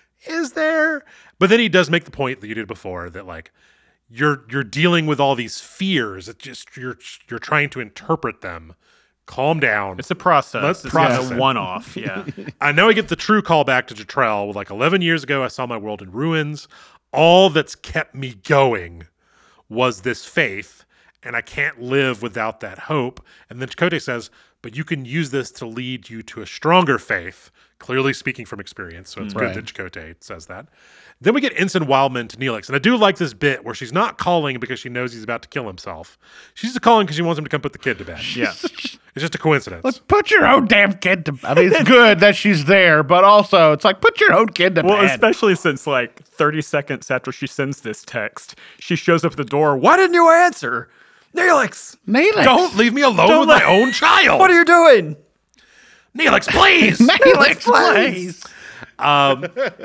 Is there? But then he does make the point that you did before that like, You're you're dealing with all these fears. It's just you're you're trying to interpret them. Calm down. It's a process. Let's it's process not it. a one-off. Yeah. I know I get the true callback to Jetrel. With like eleven years ago, I saw my world in ruins. All that's kept me going was this faith, and I can't live without that hope. And then Chakotay says, but you can use this to lead you to a stronger faith, clearly speaking from experience. So it's Right. good that Chakotay says that. Then we get Ensign Wildman to Neelix. And I do like this bit where she's not calling because she knows he's about to kill himself. She's just calling because she wants him to come put the kid to bed. Yeah. It's just a coincidence. Let's put your own damn kid to. I mean, it's good that she's there, but also it's like put your own kid to Well, bed. especially since like thirty seconds after she sends this text, she shows up at the door. Why didn't you answer? Neelix, Neelix. Don't leave me alone Don't with let- my own child. what are you doing? Neelix, please. Neelix, please. Um,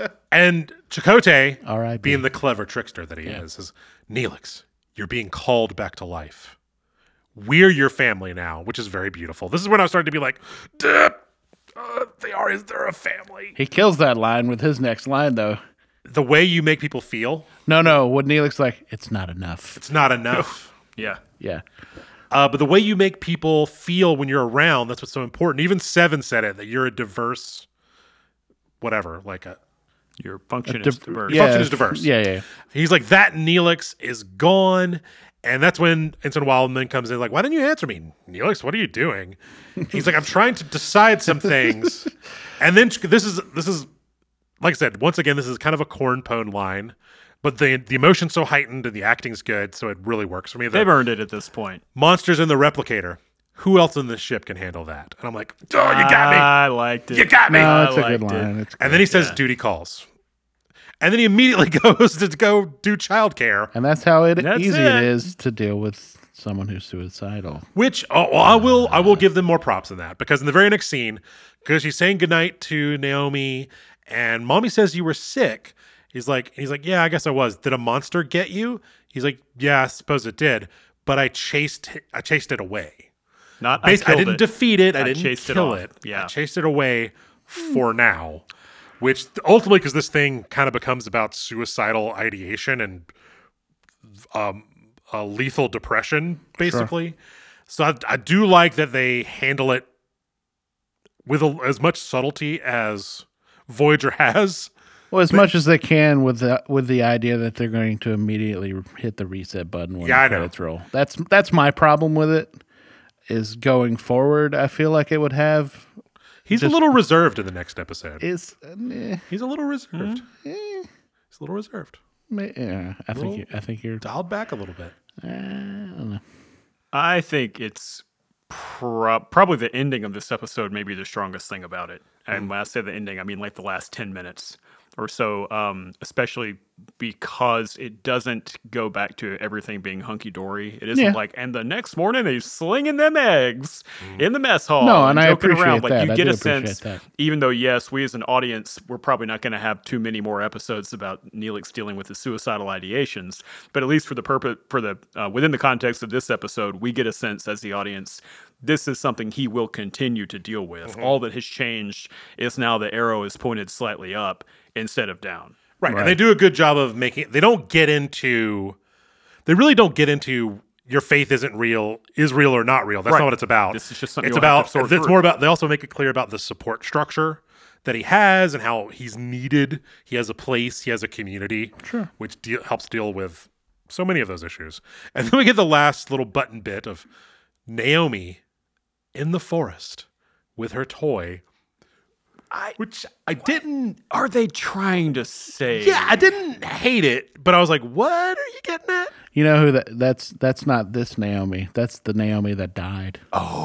and Chakotay, R I P being the clever trickster that he is, says, Neelix, you're being called back to life. We're your family now, which is very beautiful. This is when I started to be like, Duh, uh, they are, is there a family? He kills that line with his next line, though. The way you make people feel, No, no. What Neelix like? It's not enough. it's not enough. Yeah. Yeah. Uh, but the way you make people feel when you're around, that's what's so important. Even Seven said it, that you're a diverse, whatever, like a, Your function Div- is diverse. yeah. function is diverse. Yeah, yeah. he's like, that Neelix is gone. And that's when Ensign Wildman comes in like, why didn't you answer me? Neelix, what are you doing? He's like, I'm trying to decide some things. And then this is, this is, like I said, once again, this is kind of a corn pone line, but the the emotion's so heightened and the acting's good, so it really works for me. The They've earned it at this point. monsters in the replicator. Who else in this ship can handle that? And I'm like, oh, you got me. I liked it. You got me. No, I it's a good liked it. line. It's And then he says Yeah. duty calls. And then he immediately goes to go do childcare, And that's how it That's easy it. it is to deal with someone who's suicidal. which oh, well, I will I will give them more props in that, because in the very next scene, because she's saying goodnight to Naomi and Mommy says you were sick. He's like he's like, yeah, I guess I was. Did a monster get you? He's like, yeah, I suppose it did, but I chased I chased it away. Not I, Basically, I, killed didn't it. defeat it. I, I didn't chased it kill off. it. Yeah. I chased it away for now, which ultimately, because this thing kind of becomes about suicidal ideation and um, uh, lethal depression, basically. So I, I do like that they handle it with a, as much subtlety as Voyager has. Well, as much as they can with the with the idea that they're going to immediately hit the reset button when Yeah, I the know. credits roll. That's that's my problem with it. Is going forward, I feel like it would have He's Just- a little reserved in the next episode. is. Eh, He's a little reserved. eh, He's a little reserved. ma- yeah, I think you, I think you're. Dialed back a little bit. eh, I don't know. I think it's pro- probably the ending of this episode may be the strongest thing about it. And when I say the ending, I mean like the last ten minutes or so, um, especially because it doesn't go back to everything being hunky-dory. It isn't Yeah. like, and the next morning they're slinging them eggs in the mess hall. No, and I joking appreciate around. Like, that. you I get do a appreciate sense, that. even though, yes, we as an audience, we're probably not going to have too many more episodes about Neelix dealing with his suicidal ideations, but at least for the purpose, for the uh, within the context of this episode, we get a sense as the audience this is something he will continue to deal with. Mm-hmm. All that has changed is now the arrow is pointed slightly up instead of down. Right. right. And they do a good job of making, they don't get into, they really don't get into your faith isn't real, is real or not real. That's right. not what it's about. This is just something it's about, it's through. more about, they also make it clear about the support structure that he has and how he's needed. He has a place, he has a community, sure. which de- helps deal with so many of those issues. And then we get the last little button bit of Naomi in the forest with her toy. I, which I didn't. Are they trying to say? Yeah, I didn't hate it, but I was like, "What are you getting at?" You know who that? That's that's not this Naomi. That's the Naomi that died.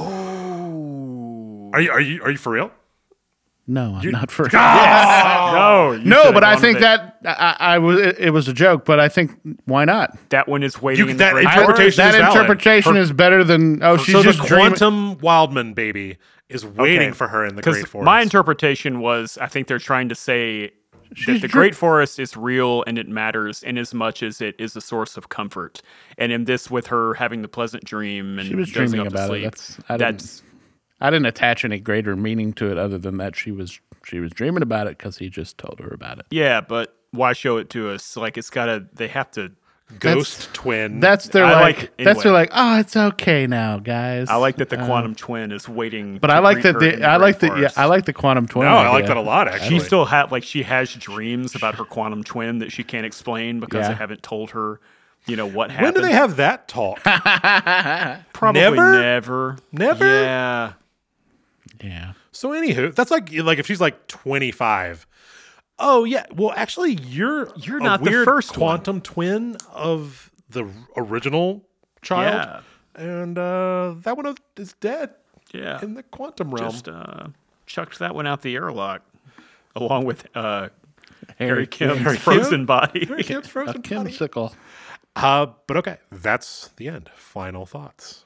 Oh, are you are you are you for real? No, I'm you, not for. Yes. no, no, but I think that I, I was. It, it was a joke, but I think why not? That one is waiting. You, in that the interpretation, I, is, that valid. interpretation her, is better than. Oh, she's so just the dreaming. Quantum Wildman baby is waiting okay. for her in the Great Forest. My interpretation was, I think they're trying to say She's that the dr- Great Forest is real and it matters in as much as it is a source of comfort. And in this, with her having the pleasant dream and she was dozing dreaming off about to sleep, it. That's I didn't, that's. I didn't attach any greater meaning to it other than that she was she was dreaming about it because he just told her about it. Yeah, but why show it to us? Like it's gotta. They have to. Ghost that's, twin. That's their I like. like anyway. That's their like. Oh, it's okay now, guys. I like that the um, quantum twin is waiting. But to I like that. the, The, I like the. Yeah, I like the quantum twin. No, idea. I like that a lot. Actually, she still had like she has dreams about her quantum twin that she can't explain because yeah. they haven't told her. You know what happened? When do they have that talk? Probably never. Never. Never. Yeah. Yeah. So anywho, that's like like if she's like twenty-five. Oh yeah. Well, actually, you're you're a not weird the first quantum one. twin of the original child, Yeah. and uh, that one is dead. Yeah. In the quantum realm, just uh, chucked that one out the airlock, along with uh, Harry, Harry Kim's Harry frozen Kim? body. Harry Kim's frozen A body. Kimsicle. Uh, but okay, that's the end. Final thoughts.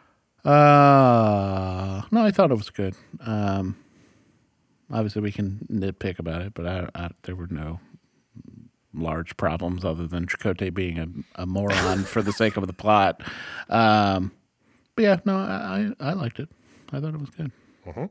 Uh, no, I thought it was good. Um, obviously we can nitpick about it, but I, I, there were no large problems other than Chakotay being a, a moron for the sake of the plot. Um, but yeah, no, I, I, I liked it. I thought it was good. Uh-huh.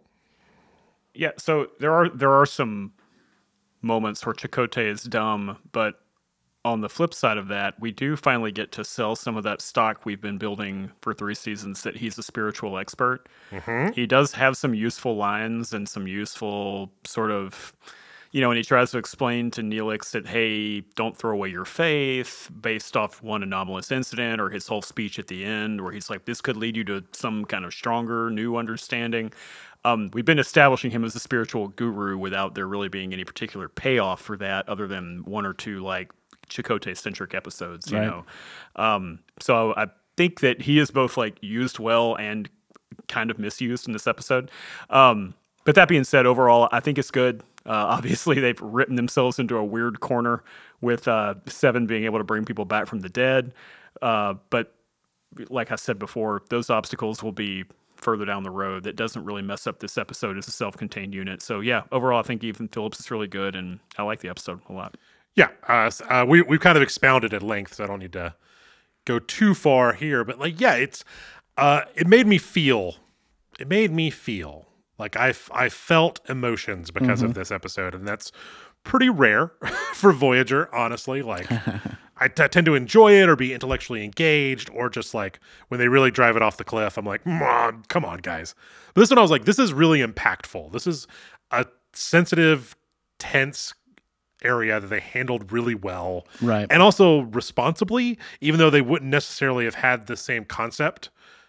Yeah, so there are there are some moments where Chakotay is dumb, but on the flip side of that, we do finally get to sell some of that stock we've been building for three seasons that he's a spiritual expert. Mm-hmm. He does have some useful lines and some useful sort of, you know, and he tries to explain to Neelix that, hey, don't throw away your faith based off one anomalous incident, or his whole speech at the end where he's like, this could lead you to some kind of stronger, new understanding. Um, we've been establishing him as a spiritual guru without there really being any particular payoff for that other than one or two, like, Chakotay-centric episodes, you right. know. Um, so I think that he is both, like, used well and kind of misused in this episode. Um, but that being said, overall, I think it's good. Uh, obviously, they've written themselves into a weird corner with uh, Seven being able to bring people back from the dead. Uh, but like I said before, those obstacles will be further down the road. That doesn't really mess up this episode as a self-contained unit. So yeah, overall, I think Ethan Phillips is really good, and I like the episode a lot. Yeah, uh, uh, we we've kind of expounded at length, so I don't need to go too far here. But like, yeah, it's uh, it made me feel, it made me feel like I I felt emotions because mm-hmm. of this episode, and that's pretty rare for Voyager, honestly. Like, I t- tend to enjoy it or be intellectually engaged, or just like when they really drive it off the cliff, I'm like, Mom, come on, guys. But this one, I was like, this is really impactful. This is a sensitive, tense area that they handled really well, right? And also responsibly, even though they wouldn't necessarily have had the same concept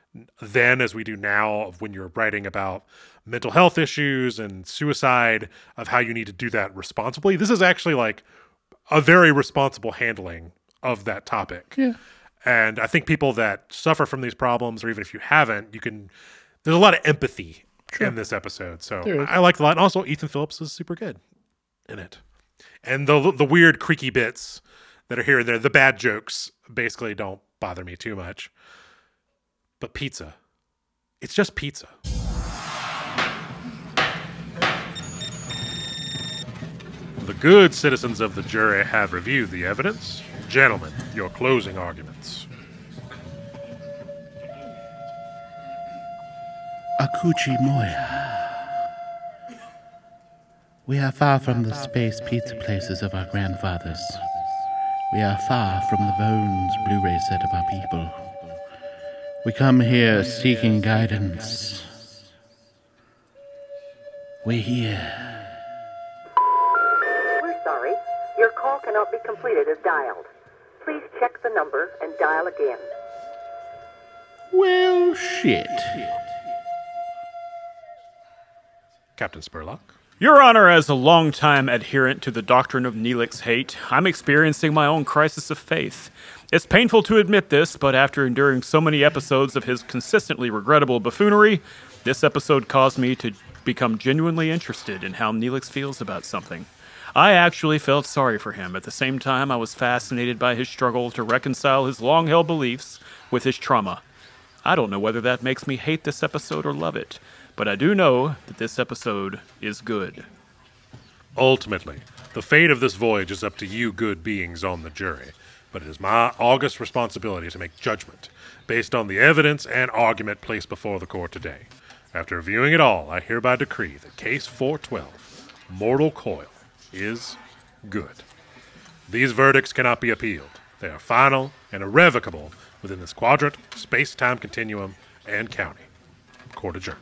then as we do now of when you're writing about mental health issues and suicide, of how you need to do that responsibly. This is actually like a very responsible handling of that topic. Yeah. And I think people that suffer from these problems, or even if you haven't, you can, there's a lot of empathy sure. in this episode. So I liked a lot. And also Ethan Phillips is super good in it. And the the weird creaky bits that are here and there, the bad jokes basically don't bother me too much. But pizza, it's just pizza. The good citizens of the jury have reviewed the evidence. Gentlemen, your closing arguments. Akuchi Moya. We are far from the space pizza places of our grandfathers. We are far from the Bones Blu-ray set of our people. We come here seeking guidance. We're here. We're sorry. Your call cannot be completed as dialed. Please check the number and dial again. Well, shit. Captain Spurlock? Your Honor, as a longtime adherent to the doctrine of Neelix hate, I'm experiencing my own crisis of faith. It's painful to admit this, but after enduring so many episodes of his consistently regrettable buffoonery, this episode caused me to become genuinely interested in how Neelix feels about something. I actually felt sorry for him. At the same time, I was fascinated by his struggle to reconcile his long-held beliefs with his trauma. I don't know whether that makes me hate this episode or love it, but I do know that this episode is good. Ultimately, the fate of this voyage is up to you good beings on the jury, but it is my august responsibility to make judgment based on the evidence and argument placed before the court today. After reviewing it all, I hereby decree that Case four twelve, Mortal Coil, is good. These verdicts cannot be appealed. They are final and irrevocable within this quadrant, space-time continuum, and county. Court adjourned.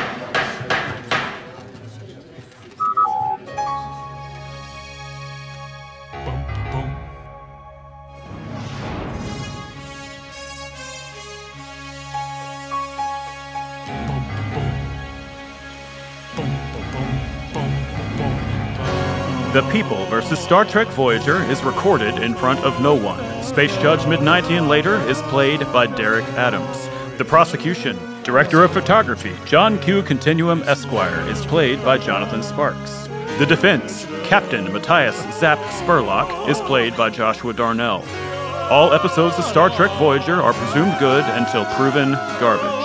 The People versus Star Trek Voyager is recorded in front of no one. Space Judge Mid-ninety and Later is played by Derek Adams. The prosecution, Director of Photography, John Q. Continuum Esquire, is played by Jonathan Sparks. The defense, Captain Matthias Zapp Spurlock, is played by Joshua Darnell. All episodes of Star Trek Voyager are presumed good until proven garbage.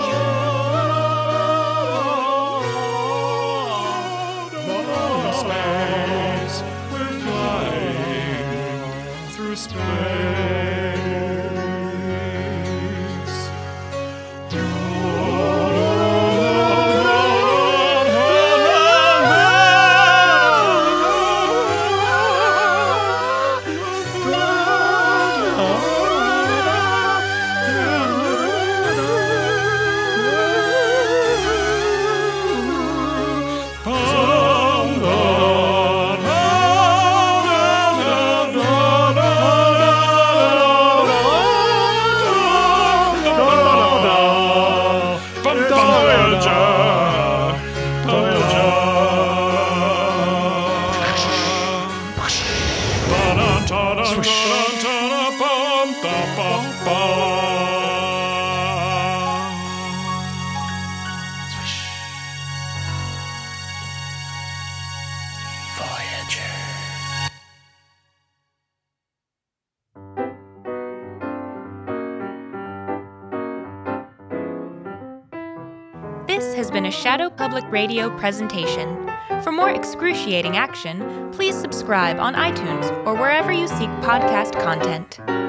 This has been a Shadow Public Radio presentation. For more excruciating action, please subscribe on iTunes or wherever you seek podcast content.